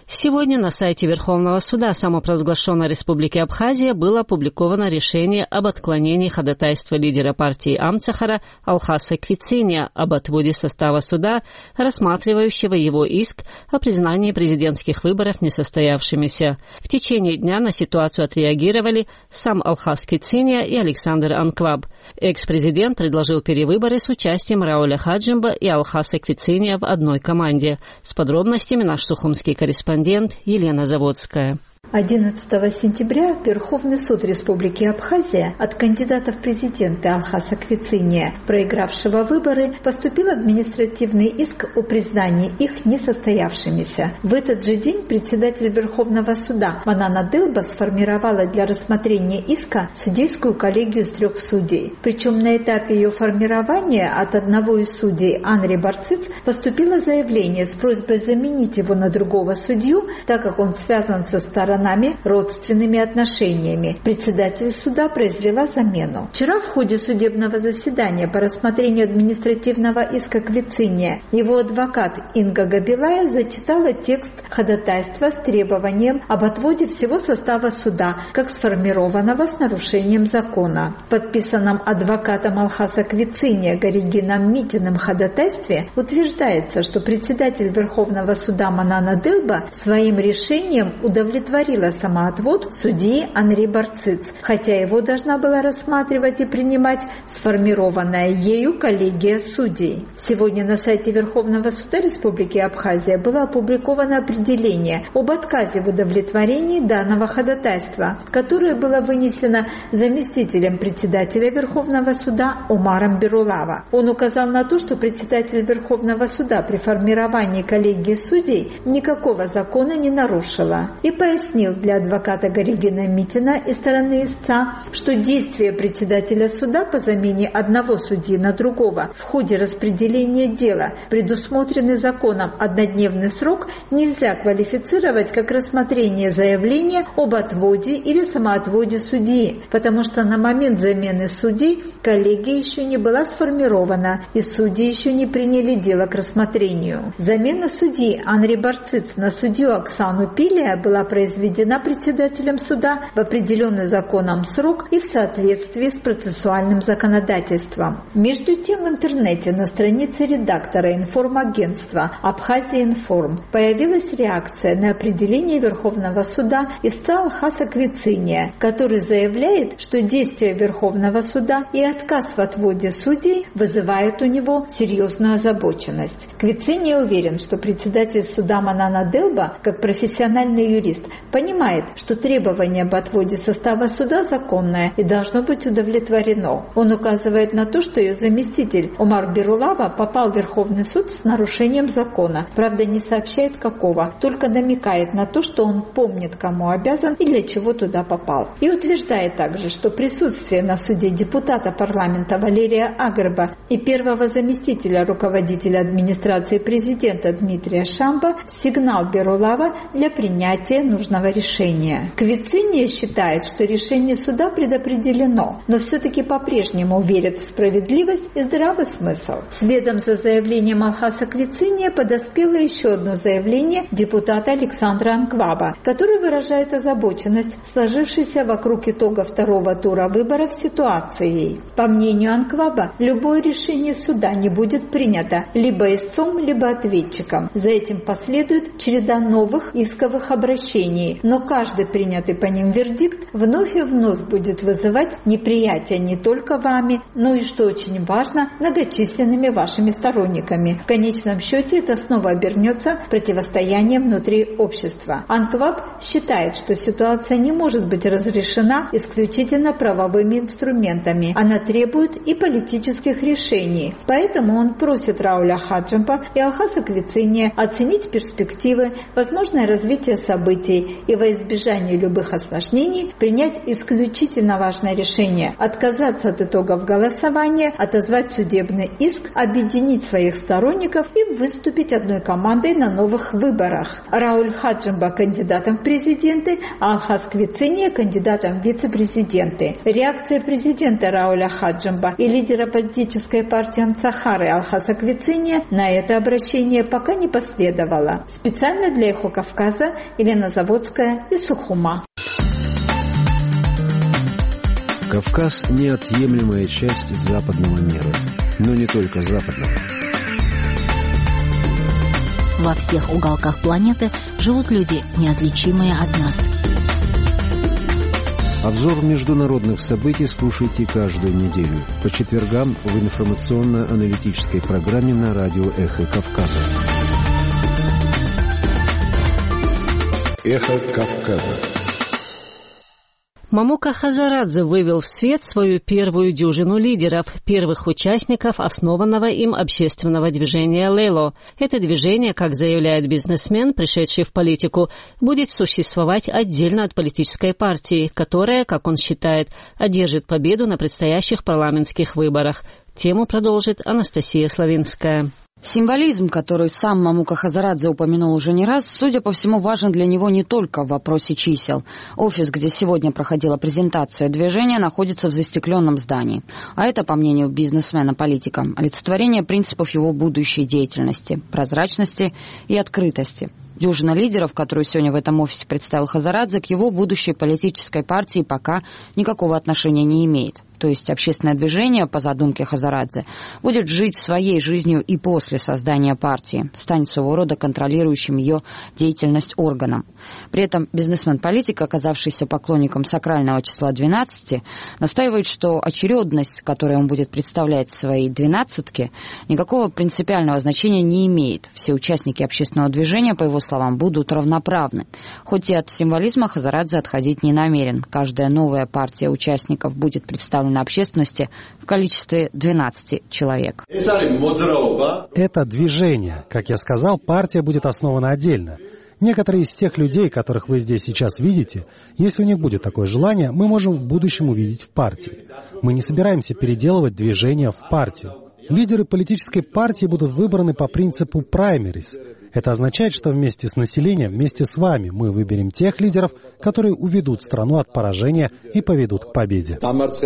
Сегодня на сайте Верховного суда самопровозглашенной Республики Абхазия было опубликовано решение об отклонении ходатайства лидера партии Амцахара Алхаса Квициния об отводе состава суда, рассматривающего его иск о признании президентских выборов несостоявшимися. В течение дня на ситуацию отреагировали сам Алхас Квициния и Александр Анкваб. Экс-президент предложил перевыборы с участием Рауля Хаджимба и Алхаса Квициния в одной команде. С подробностями наш сухумский корреспондент Елена Заводская. одиннадцатого сентября Верховный суд Республики Абхазия от кандидата в президенты Алхаса Квициния, проигравшего выборы, поступил административный иск о признании их несостоявшимися. В этот же день председатель Верховного суда Манана Делба сформировала для рассмотрения иска судейскую коллегию из трех судей. Причем на этапе ее формирования от одного из судей, Анри Барциц, поступило заявление с просьбой заменить его на другого судью, так как он связан со сторонами родственными отношениями. Председатель суда произвела замену. Вчера в ходе судебного заседания по рассмотрению административного иска Квициния его адвокат Инга Габилая зачитала текст ходатайства с требованием об отводе всего состава суда, как сформированного с нарушением закона. В подписанном адвокатом Алхаса Квициния Гаригином Митиным ходатайстве утверждается, что председатель Верховного суда Манана Делба своим решением удовлетворил самоотвод судьи Анри Барциц, хотя его должна была рассматривать и принимать сформированная ею коллегия судей. Сегодня на сайте Верховного суда Республики Абхазия было опубликовано определение об отказе в удовлетворении данного ходатайства, которое было вынесено заместителем председателя Верховного суда Омаром Берулава. Он указал на то, что председатель Верховного суда при формировании коллегии судей никакого закона не нарушила, и пояснил для адвоката Гаригина Митина и стороны истца, что действия председателя суда по замене одного судьи на другого в ходе распределения дела, предусмотренный законом однодневный срок, нельзя квалифицировать как рассмотрение заявления об отводе или самоотводе судьи, потому что на момент замены судей коллегия еще не была сформирована и судьи еще не приняли дело к рассмотрению. Замена судьи Анри Барциц на судью Оксану Пилия была произведена председателем суда в определенный законом срок и в соответствии с процессуальным законодательством. Между тем в интернете на странице редактора информагентства «Абхазия Информ» появилась реакция на определение Верховного суда истца Алхаса Квициния, который заявляет, что действия Верховного суда и отказ в отводе судей вызывают у него серьезную озабоченность. Квициния уверен, что председатель суда Манана Делба, как профессиональный юрист, понимает, что требование об отводе состава суда законное и должно быть удовлетворено. Он указывает на то, что ее заместитель Омар Берулава попал в Верховный суд с нарушением закона. Правда, не сообщает какого, только намекает на то, что он помнит, кому обязан и для чего туда попал. И утверждает также, что присутствие на суде депутата парламента Валерия Агрба и первого заместителя руководителя администрации президента Дмитрия Шамба – сигнал Берулава для принятия нужного решения. Квициния считает, что решение суда предопределено, но все-таки по-прежнему верит в справедливость и здравый смысл. Следом за заявлением Алхаса Квициния подоспело еще одно заявление депутата Александра Анкваба, который выражает озабоченность сложившейся вокруг итога второго тура выборов ситуацией. По мнению Анкваба, любое решение суда не будет принято либо истцом, либо ответчиком. За этим последует череда новых исковых обращений, но каждый принятый по ним вердикт вновь и вновь будет вызывать неприятие не только вами, но и, что очень важно, многочисленными вашими сторонниками. В конечном счете это снова обернется противостоянием внутри общества. Анкваб считает, что ситуация не может быть разрешена исключительно правовыми инструментами. Она требует и политических решений. Поэтому он просит Рауля Хаджимба и Алхаса Квициния оценить перспективы, возможное развитие событий и во избежание любых осложнений принять исключительно важное решение – отказаться от итогов голосования, отозвать судебный иск, объединить своих сторонников и выступить одной командой на новых выборах. Рауль Хаджимба – кандидатом в президенты, а Алхас Квицинья – кандидатом в вице-президенты. Реакция президента Рауля Хаджимба и лидера политической партии Ансахары Алхаса Квицинья на это обращение пока не последовало. Специально для «Эхо Кавказа» Елена Заводская из Сухума. Кавказ – неотъемлемая часть западного мира, но не только западного. Во всех уголках планеты живут люди, неотличимые от нас. Обзор международных событий слушайте каждую неделю по четвергам в информационно-аналитической программе на радио «Эхо Кавказа». «Эхо Кавказа». Мамука Хазарадзе вывел в свет свою первую дюжину лидеров, первых участников основанного им общественного движения «Лело». Это движение, как заявляет бизнесмен, пришедший в политику, будет существовать отдельно от политической партии, которая, как он считает, одержит победу на предстоящих парламентских выборах. Тему продолжит Анастасия Славинская. Символизм, который сам Мамука Хазарадзе упомянул уже не раз, судя по всему, важен для него не только в вопросе чисел. Офис, где сегодня проходила презентация движения, находится в застекленном здании. А это, по мнению бизнесмена-политика, олицетворение принципов его будущей деятельности, прозрачности и открытости. Дюжина лидеров, которую сегодня в этом офисе представил Хазарадзе, к его будущей политической партии пока никакого отношения не имеет. То есть общественное движение, по задумке Хазарадзе, будет жить своей жизнью и после создания партии, станет своего рода контролирующим ее деятельность органом. При этом бизнесмен-политик, оказавшийся поклонником сакрального числа двенадцати, настаивает, что очередность, которую он будет представлять своей двенадцатке, никакого принципиального значения не имеет. Все участники общественного движения, по его словам, будут равноправны. Хоть и от символизма Хазарадзе отходить не намерен. Каждая новая партия участников будет представлена на общественности в количестве двенадцати человек. Это движение. Как я сказал, партия будет основана отдельно. Некоторые из тех людей, которых вы здесь сейчас видите, если у них будет такое желание, мы можем в будущем увидеть в партии. Мы не собираемся переделывать движение в партию. Лидеры политической партии будут выбраны по принципу праймерис. Это означает, что вместе с населением, вместе с вами мы выберем тех лидеров, которые уведут страну от поражения и поведут к победе.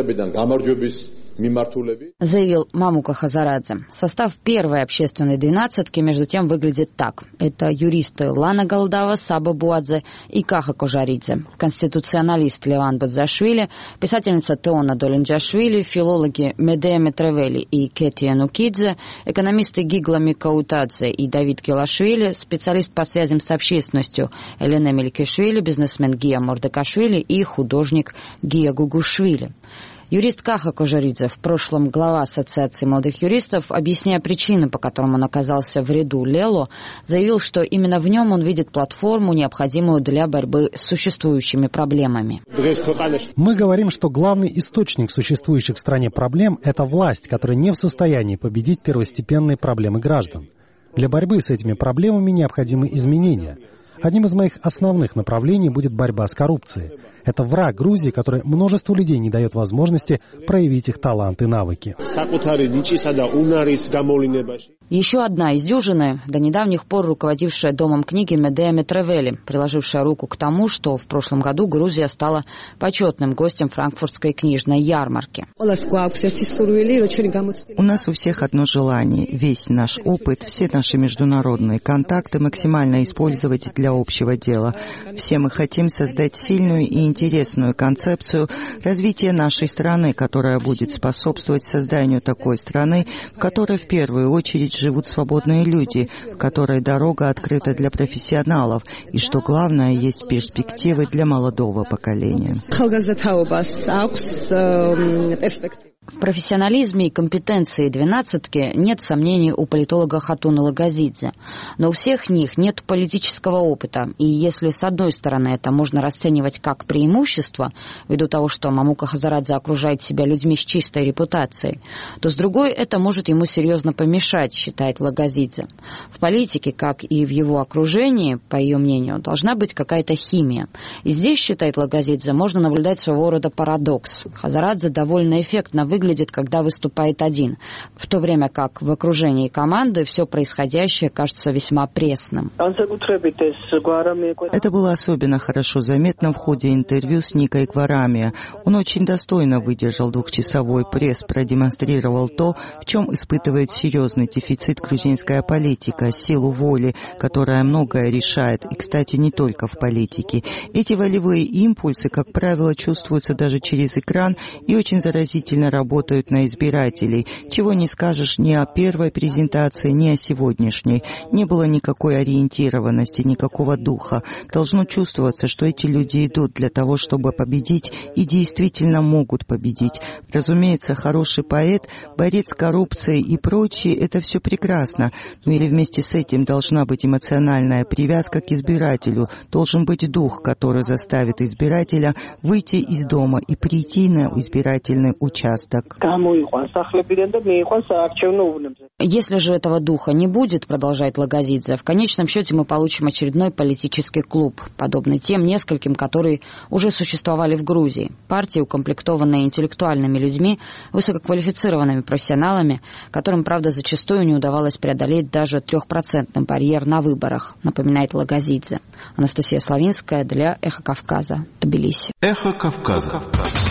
Заявил Мамука Хазарадзе. Состав первой общественной двенадцатки, между тем, выглядит так. Это юристы Лана Галдава, Саба Буадзе и Каха Кожаридзе, конституционалист Леван Бадзашвили, писательница Теона Долинджашвили, филологи Медея Метревели и Кетия Нукидзе, экономисты Гигла Микаутадзе и Давид Килашвили, специалист по связям с общественностью Элене Мелькишвили, бизнесмен Гия Мордекашвили и художник Гия Гугушвили. Юрист Каха Кожаридзе, в прошлом глава Ассоциации молодых юристов, объясняя причины, по которым он оказался в ряду Лело, заявил, что именно в нем он видит платформу, необходимую для борьбы с существующими проблемами. Мы говорим, что главный источник существующих в стране проблем – это власть, которая не в состоянии победить первостепенные проблемы граждан. Для борьбы с этими проблемами необходимы изменения. Одним из моих основных направлений будет борьба с коррупцией. Это враг Грузии, который множеству людей не дает возможности проявить их талант и навыки. Еще одна из дюжины, до недавних пор руководившая Домом книги Медея Метревели, приложившая руку к тому, что в прошлом году Грузия стала почетным гостем франкфуртской книжной ярмарки. У нас у всех одно желание. Весь наш опыт, все наши международные контакты максимально использовать для общего дела. Все мы хотим создать сильную и интересную концепцию развития нашей страны, которая будет способствовать созданию такой страны, в которой в первую очередь живут свободные люди, в которой дорога открыта для профессионалов, и, что главное, есть перспективы для молодого поколения. В профессионализме и компетенции «двенадцатки» нет сомнений у политолога Хатуна Лагазидзе. Но у всех них нет политического опыта. И если, с одной стороны, это можно расценивать как преимущество, ввиду того, что Мамука Хазарадзе окружает себя людьми с чистой репутацией, то, с другой, это может ему серьезно помешать, считает Лагазидзе. В политике, как и в его окружении, по ее мнению, должна быть какая-то химия. И здесь, считает Лагазидзе, можно наблюдать своего рода парадокс. Хазарадзе довольно эффектно выглядит, когда выступает один, в то время как в окружении команды все происходящее кажется весьма пресным. Это было особенно хорошо заметно в ходе интервью с Никой Гварамия. Он очень достойно выдержал двухчасовой пресс, продемонстрировал то, в чем испытывает серьезный дефицит грузинская политика, силу воли, которая многое решает, и, кстати, не только в политике. Эти волевые импульсы, как правило, чувствуются даже через экран и очень заразительно работают. работают на избирателей, чего не скажешь ни о первой презентации, ни о сегодняшней. Не было никакой ориентированности, никакого духа. Должно чувствоваться, что эти люди идут для того, чтобы победить, и действительно могут победить. Разумеется, хороший поэт, борец с коррупцией и прочее, это все прекрасно. Но или вместе с этим должна быть эмоциональная привязка к избирателю, должен быть дух, который заставит избирателя выйти из дома и прийти на избирательный участок. Если же этого духа не будет, продолжает Лагазидзе, в конечном счете мы получим очередной политический клуб, подобный тем нескольким, которые уже существовали в Грузии. Партии, укомплектованные интеллектуальными людьми, высококвалифицированными профессионалами, которым, правда, зачастую не удавалось преодолеть даже трехпроцентный барьер на выборах, напоминает Лагазидзе. Анастасия Славинская для «Эхо Кавказа», Тбилиси. «Эхо Кавказа».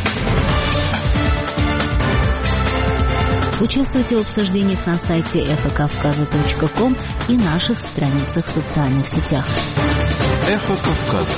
Участвуйте в обсуждениях на сайте эхо кавказа точка ком и наших страницах в социальных сетях. Эхо Кавказа.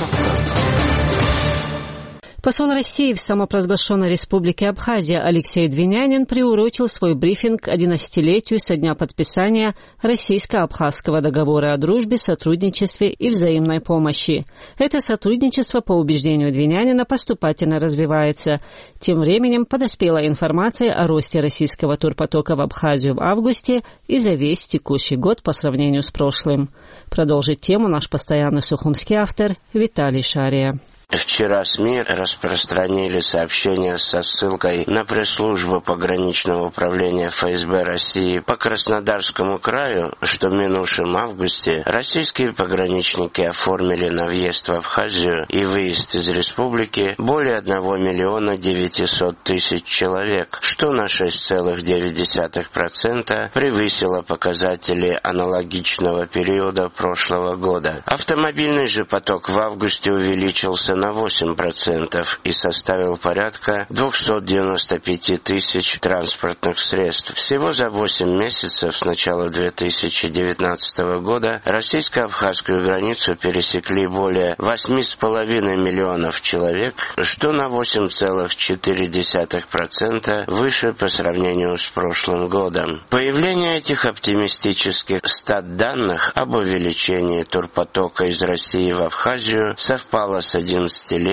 Посол России в самопровозглашенной республике Абхазия Алексей Двинянин приурочил свой брифинг к одиннадцатилетию со дня подписания Российско-Абхазского договора о дружбе, сотрудничестве и взаимной помощи. Это сотрудничество, по убеждению Двинянина, поступательно развивается. Тем временем подоспела информация о росте российского турпотока в Абхазию в августе и за весь текущий год по сравнению с прошлым. Продолжит тему наш постоянный сухумский автор Виталий Шария. Вчера СМИ распространили сообщение со ссылкой на пресс-службу пограничного управления ФСБ России по Краснодарскому краю, что в минувшем августе российские пограничники оформили на въезд в Абхазию и выезд из республики более одного миллиона девятисот тысяч человек, что на шесть целых девять десятых процента превысило показатели аналогичного периода прошлого года. Автомобильный же поток в августе увеличился на восемь процентов и составил порядка двести девяносто пять тысяч транспортных средств. Всего за восемь месяцев с начала две тысячи девятнадцатого года российско-абхазскую границу пересекли более восемь с половиной миллионов человек, что на восемь целых четыре десятых процента выше по сравнению с прошлым годом. Появление этих оптимистических стат-данных об увеличении турпотока из России в Абхазию совпало с одиннадцатилетием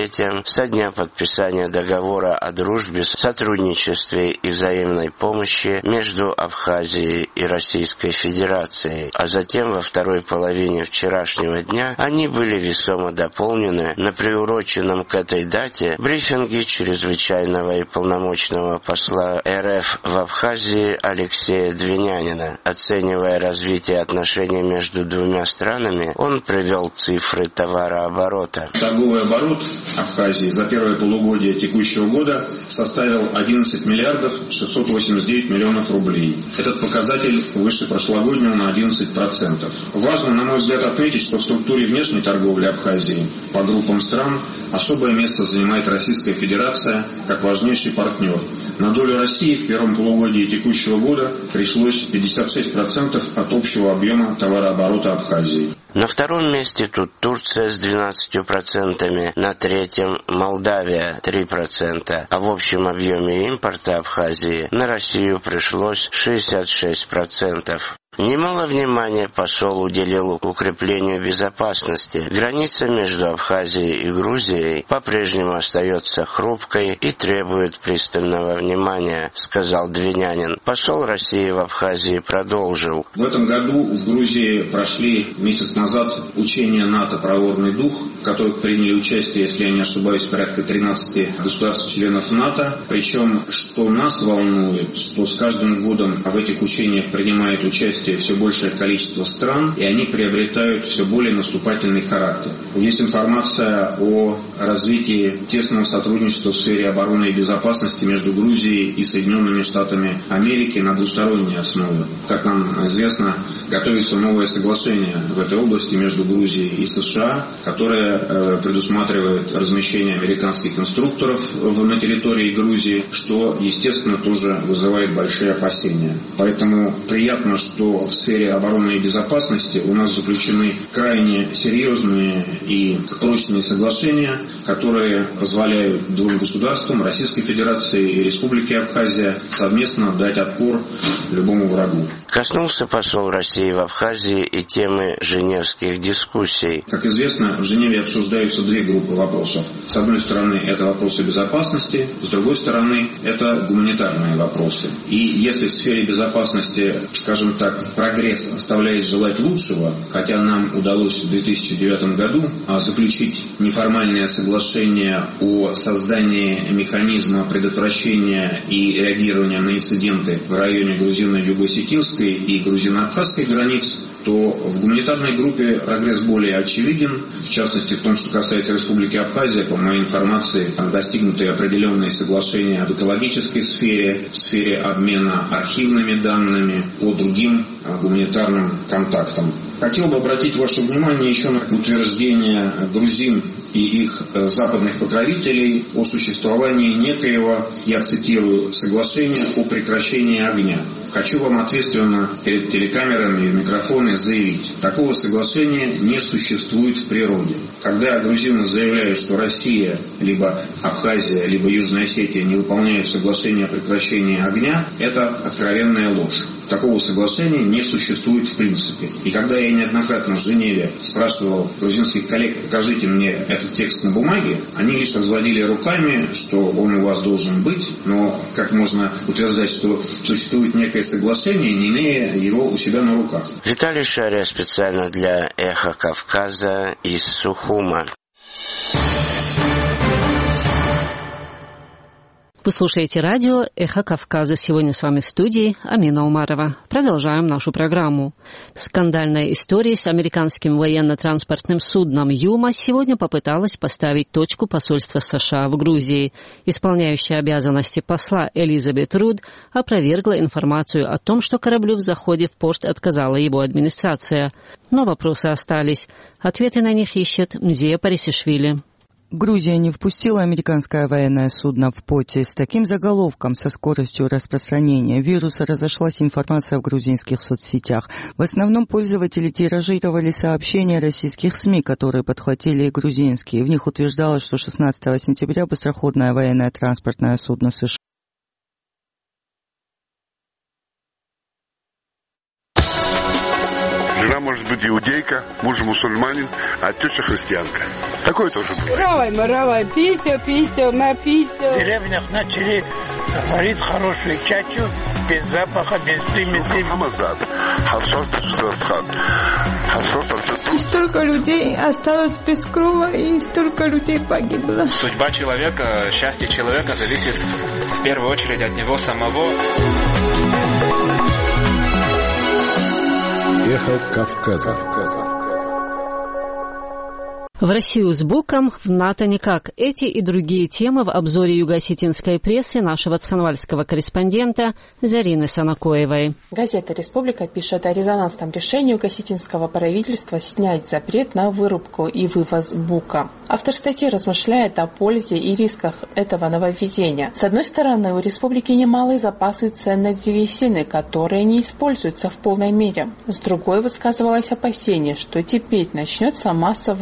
со дня подписания договора о дружбе, сотрудничестве и взаимной помощи между Абхазией и Российской Федерацией, а затем во второй половине вчерашнего дня они были весомо дополнены на приуроченном к этой дате брифинге чрезвычайного и полномочного посла РФ в Абхазии Алексея Двинянина. Оценивая развитие отношений между двумя странами, он привел цифры товарооборота. Торговый оборот Абхазии за первое полугодие текущего года составил одиннадцать миллиардов шестьсот восемьдесят девять миллионов рублей. Этот показатель выше прошлогоднего на одиннадцать процентов. Важно, на мой взгляд, отметить, что в структуре внешней торговли Абхазии по группам стран особое место занимает Российская Федерация как важнейший партнер. На долю России в первом полугодии текущего года пришлось пятьдесят шесть процентов от общего объема товарооборота Абхазии. На втором месте тут Турция с двенадцатью процентами, на третьем Молдавия три процента, а в общем объеме импорта Абхазии на Россию пришлось шестьдесят шесть процентов. Немало внимания посол уделил укреплению безопасности. Граница между Абхазией и Грузией по-прежнему остается хрупкой и требует пристального внимания, сказал Двинянин. Посол России в Абхазии продолжил. В этом году в Грузии прошли месяц назад учения НАТО «Проворный дух», в которых приняли участие, если я не ошибаюсь, порядка тринадцати государств-членов НАТО. Причем, что нас волнует, что с каждым годом в этих учениях принимает участие все большее количество стран, и они приобретают все более наступательный характер. Есть информация о развитии тесного сотрудничества в сфере обороны и безопасности между Грузией и Соединенными Штатами Америки на двусторонней основе. Как нам известно, готовится новое соглашение в этой области между Грузией и США, которое предусматривает размещение американских инструкторов на территории Грузии, что, естественно, тоже вызывает большие опасения. Поэтому приятно, что в сфере обороны и безопасности у нас заключены крайне серьезные и прочные соглашения, которые позволяют двум государствам, Российской Федерации и Республике Абхазия, совместно дать отпор любому врагу. Коснулся посол России в Абхазии и темы женевских дискуссий. Как известно, в Женеве обсуждаются две группы вопросов. С одной стороны, это вопросы безопасности, с другой стороны, это гуманитарные вопросы. И если в сфере безопасности, скажем так, прогресс оставляет желать лучшего, хотя нам удалось в две тысячи девятом году заключить неформальное соглашение о создании механизма предотвращения и реагирования на инциденты в районе грузино-юго-осетинской и грузино-абхазской границ, то в гуманитарной группе прогресс более очевиден. В частности, в том, что касается Республики Абхазия, по моей информации, там достигнуты определенные соглашения в экологической сфере, в сфере обмена архивными данными, по другим гуманитарным контактам. Хотел бы обратить ваше внимание еще на утверждение грузин и их западных покровителей о существовании некоего, я цитирую, соглашения о прекращении огня. Хочу вам ответственно перед телекамерами и микрофонами заявить, такого соглашения не существует в природе. Когда грузины заявляют, что Россия, либо Абхазия, либо Южная Осетия не выполняют соглашение о прекращении огня, это откровенная ложь. Такого соглашения не существует в принципе. И когда я неоднократно в Женеве спрашивал грузинских коллег, покажите мне этот текст на бумаге, они лишь разводили руками, что он у вас должен быть, но как можно утверждать, что существует некое соглашение, не имея его у себя на руках. Виталий Шария специально для «Эхо Кавказа» из Сухума. Вы слушаете радио «Эхо Кавказа». Сегодня с вами в студии Амина Умарова. Продолжаем нашу программу. Скандальная история с американским военно-транспортным судном «Юма» сегодня попыталась поставить точку посольства США в Грузии. Исполняющая обязанности посла Элизабет Руд опровергла информацию о том, что кораблю в заходе в порт отказала его администрация. Но вопросы остались. Ответы на них ищет Мзия Парисишвили. Грузия не впустила американское военное судно в порт. С таким заголовком со скоростью распространения вируса разошлась информация в грузинских соцсетях. В основном пользователи тиражировали сообщения российских СМИ, которые подхватили и грузинские. В них утверждалось, что шестнадцатого сентября быстроходное военное транспортное судно США Жена может быть иудейка, муж мусульманин, а теща христианка. Такое тоже бывает. Равай, маравай, писю, писю, на писю. В деревнях начали варить хорошую чачу, без запаха, без примесей. И столько людей осталось без крова, и столько людей погибло. Судьба человека, счастье человека зависит в первую очередь от него самого. Эхо Кавказа. В Россию с боком, в НАТО никак. Эти и другие темы в обзоре юго-осетинской прессы нашего цханвальского корреспондента Зарины Санакоевой. Газета «Республика» пишет о резонансном решении юго-осетинского правительства снять запрет на вырубку и вывоз бука. Автор статьи размышляет о пользе и рисках этого нововведения. С одной стороны, у республики немалые запасы ценной древесины, которые не используются в полной мере. С другой, высказывалось опасение, что теперь начнется массовое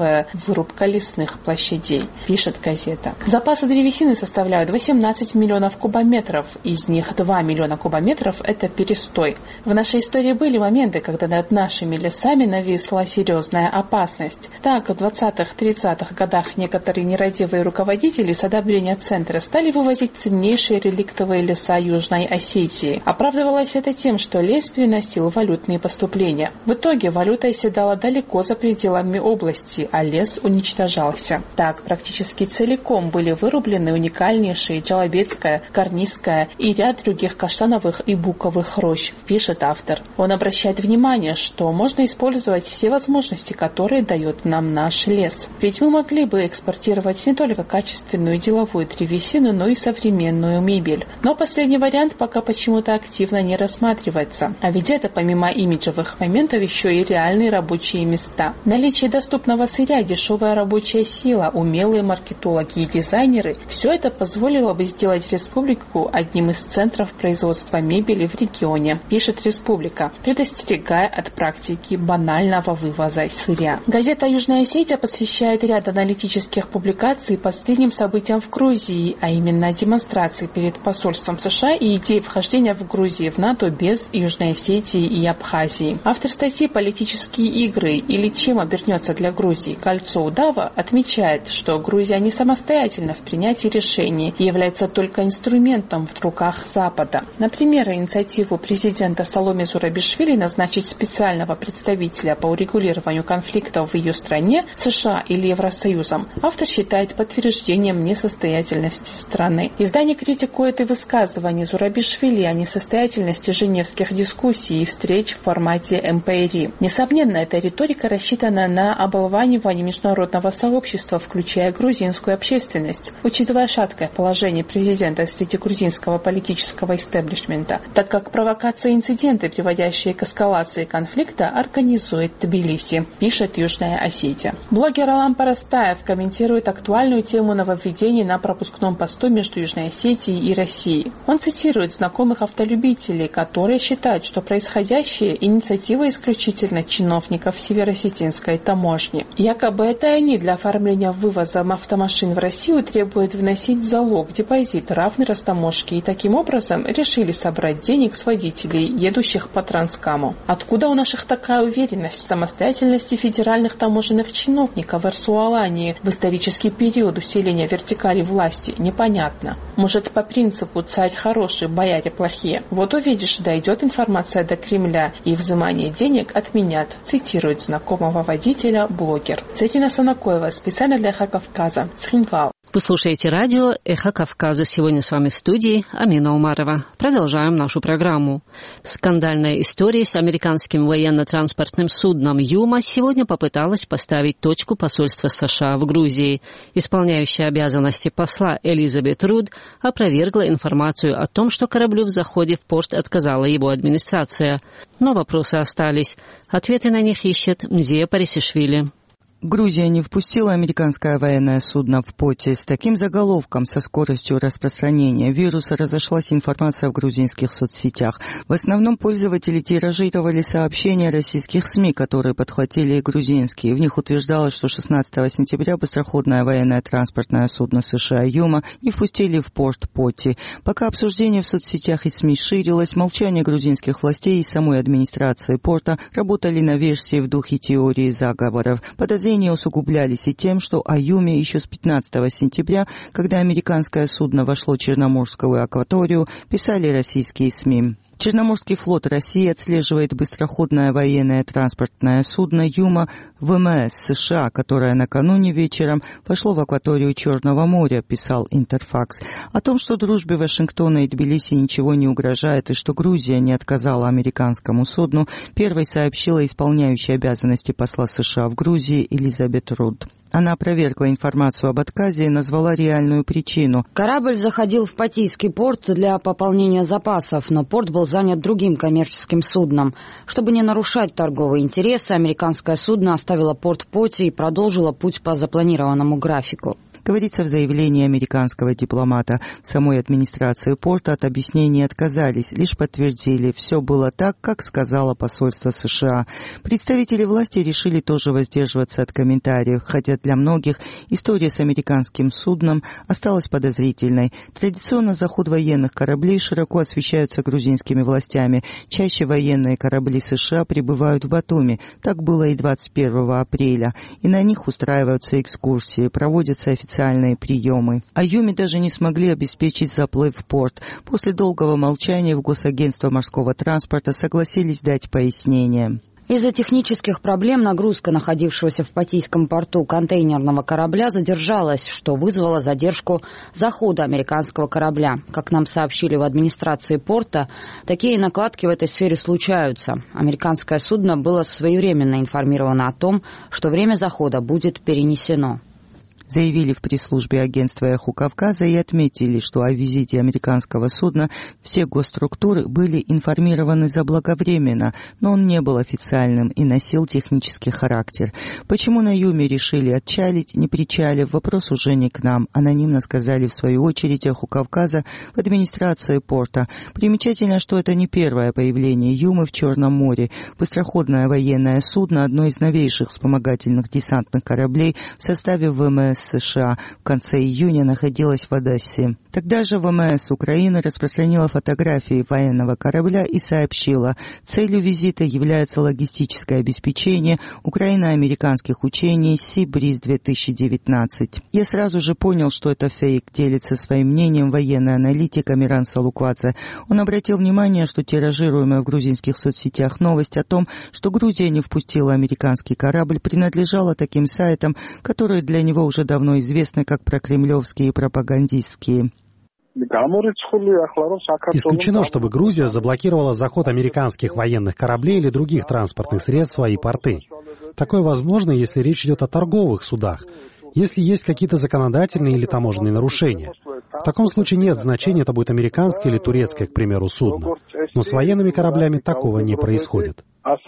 вырубка лесных площадей, пишет газета. Запасы древесины составляют восемнадцать миллионов кубометров, из них два миллиона кубометров – это перестой. В нашей истории были моменты, когда над нашими лесами нависла серьезная опасность. Так, в двадцатых-тридцатых годах некоторые нерадивые руководители с одобрения центра стали вывозить ценнейшие реликтовые леса Южной Осетии. Оправдывалось это тем, что лес переносил валютные поступления. В итоге валюта оседала далеко за пределами области, а лес уничтожался. Так, практически целиком были вырублены уникальнейшие Джалабецкая, Карнизская и ряд других каштановых и буковых рощ, пишет автор. Он обращает внимание, что можно использовать все возможности, которые дает нам наш лес. Ведь мы могли бы экспортировать не только качественную деловую древесину, но и современную мебель. Но последний вариант пока почему-то активно не рассматривается. А ведь это, помимо имиджевых моментов, еще и реальные рабочие места. Наличие доступного сырья, дешевая рабочая сила, умелые маркетологи и дизайнеры – все это позволило бы сделать республику одним из центров производства мебели в регионе, пишет Республика, предостерегая от практики банального вывоза сырья. Газета «Южная Осетия» посвящает ряд аналитических публикаций последним событиям в Грузии, а именно демонстрации перед посольством США и идеи вхождения в Грузию в НАТО без Южной Осетии и Абхазии. Автор статьи «Политические игры» или чем обернется для Грузии кольцо удава отмечает, что Грузия не самостоятельна в принятии решений и является только инструментом в руках Запада. Например, инициативу президента Саломе Зурабишвили назначить специального представителя по урегулированию конфликтов в ее стране, США или Евросоюзом, автор считает подтверждением несостоятельности страны. Издание критикует и высказывания Зурабишвили о несостоятельности женевских дискуссий и встреч в формате эм пэ эр и. Несомненно, эта риторика рассчитана на оболванивание международного сообщества, включая грузинскую общественность, учитывая шаткое положение президента среди грузинского политического истеблишмента, так как провокации и инциденты, приводящие к эскалации конфликта, организует Тбилиси, пишет Южная Осетия. Блогер Алам Парастаев комментирует актуальную тему нововведений на пропускном посту между Южной Осетией и Россией. Он цитирует знакомых автолюбителей, которые считают, что происходящее – инициатива исключительно чиновников североосетинской таможни. Якобы это они для оформления вывоза автомашин в Россию требуют вносить залог, депозит, равный растаможке, и таким образом решили собрать денег с водителей, едущих по Транскаму. Откуда у наших такая уверенность в самостоятельности федеральных таможенных чиновников в Эрсуалании в исторический период усиления вертикали власти, непонятно. Может, по принципу «царь хороший, бояре плохие». Вот увидишь, дойдет информация до Кремля, и взимание денег отменят, цитирует знакомого водителя блогер. Цветина Санакоева, специально для Эхо Кавказа, Цхинвал. Вы слушаете радио «Эхо Кавказа». Сегодня с вами в студии Амина Умарова. Продолжаем нашу программу. Скандальная история с американским военно-транспортным судном «Юма» сегодня попыталась поставить точку посольства США в Грузии. Исполняющая обязанности посла Элизабет Руд опровергла информацию о том, что кораблю в заходе в порт отказала его администрация. Но вопросы остались. Ответы на них ищет Мзия Парисишвили. Грузия не впустила американское военное судно в Поти. С таким заголовком со скоростью распространения вируса разошлась информация в грузинских соцсетях. В основном пользователи тиражировали сообщения российских СМИ, которые подхватили и грузинские. В них утверждалось, что шестнадцатого сентября быстроходное военное транспортное судно США «Юма» не впустили в порт Поти. Пока обсуждение в соцсетях и СМИ ширилось, молчание грузинских властей и самой администрации порта работали на версии в духе теории заговоров. Подозрения усугублялись и тем, что о Юме еще с пятнадцатого сентября, когда американское судно вошло в Черноморскую акваторию, писали российские СМИ. Черноморский флот России отслеживает быстроходное военное транспортное судно «Юма» вэ эм эс США, которое накануне вечером вошло в акваторию Черного моря, писал Интерфакс. О том, что дружбе Вашингтона и Тбилиси ничего не угрожает и что Грузия не отказала американскому судну, первой сообщила исполняющая обязанности посла США в Грузии Элизабет Руд. Она опровергла информацию об отказе и назвала реальную причину. Корабль заходил в Патийский порт для пополнения запасов, но порт был занят другим коммерческим судном. Чтобы не нарушать торговые интересы, американское судно оставило порт Поти и продолжило путь по запланированному графику. Говорится в заявлении американского дипломата. В самой администрации порта от объяснений отказались, лишь подтвердили, все было так, как сказала посольство США. Представители власти решили тоже воздерживаться от комментариев, хотя для многих история с американским судном осталась подозрительной. Традиционно заход военных кораблей широко освещаются грузинскими властями. Чаще военные корабли США прибывают в Батуми. Так было и двадцать первого апреля. И на них устраиваются экскурсии, проводятся официальные приемы. А Юми даже не смогли обеспечить заплыв в порт. После долгого молчания в Госагентство морского транспорта согласились дать пояснения. Из-за технических проблем нагрузка находившегося в Патийском порту контейнерного корабля задержалась, что вызвало задержку захода американского корабля. Как нам сообщили в администрации порта, такие накладки в этой сфере случаются. Американское судно было своевременно информировано о том, что время захода будет перенесено. Заявили в пресс-службе агентства «Эхо Кавказа» и отметили, что о визите американского судна все госструктуры были информированы заблаговременно, но он не был официальным и носил технический характер. Почему на Юме решили отчалить, не причалив, вопрос уже не к нам. Анонимно сказали в свою очередь «Эхо Кавказа» в администрации порта. Примечательно, что это не первое появление Юмы в Черном море. Быстроходное военное судно, одно из новейших вспомогательных десантных кораблей в составе ВМС США, в конце июня находилась в Одессе. Тогда же ВМС Украины распространила фотографии военного корабля и сообщила, целью визита является логистическое обеспечение украино-американских учений Си-Бриз-две тысячи девятнадцать. Я сразу же понял, что это фейк, делится своим мнением военный аналитик Амиран Салуквадзе. Он обратил внимание, что тиражируемая в грузинских соцсетях новость о том, что Грузия не впустила американский корабль, принадлежала таким сайтам, которые для него уже давно известны как прокремлевские и пропагандистские. Исключено, чтобы Грузия заблокировала заход американских военных кораблей или других транспортных средств в свои порты. Такое возможно, если речь идет о торговых судах, если есть какие-то законодательные или таможенные нарушения. В таком случае нет значения, это будет американское или турецкое, к примеру, судно. Но с военными кораблями такого не происходит.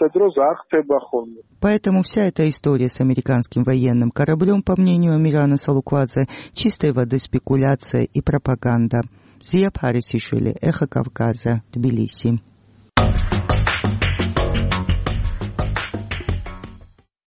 Поэтому вся эта история с американским военным кораблем, по мнению Амирана Салуквадзе, чистой воды спекуляция и пропаганда. Зия Парисишвили, Эхо Кавказа, Тбилиси.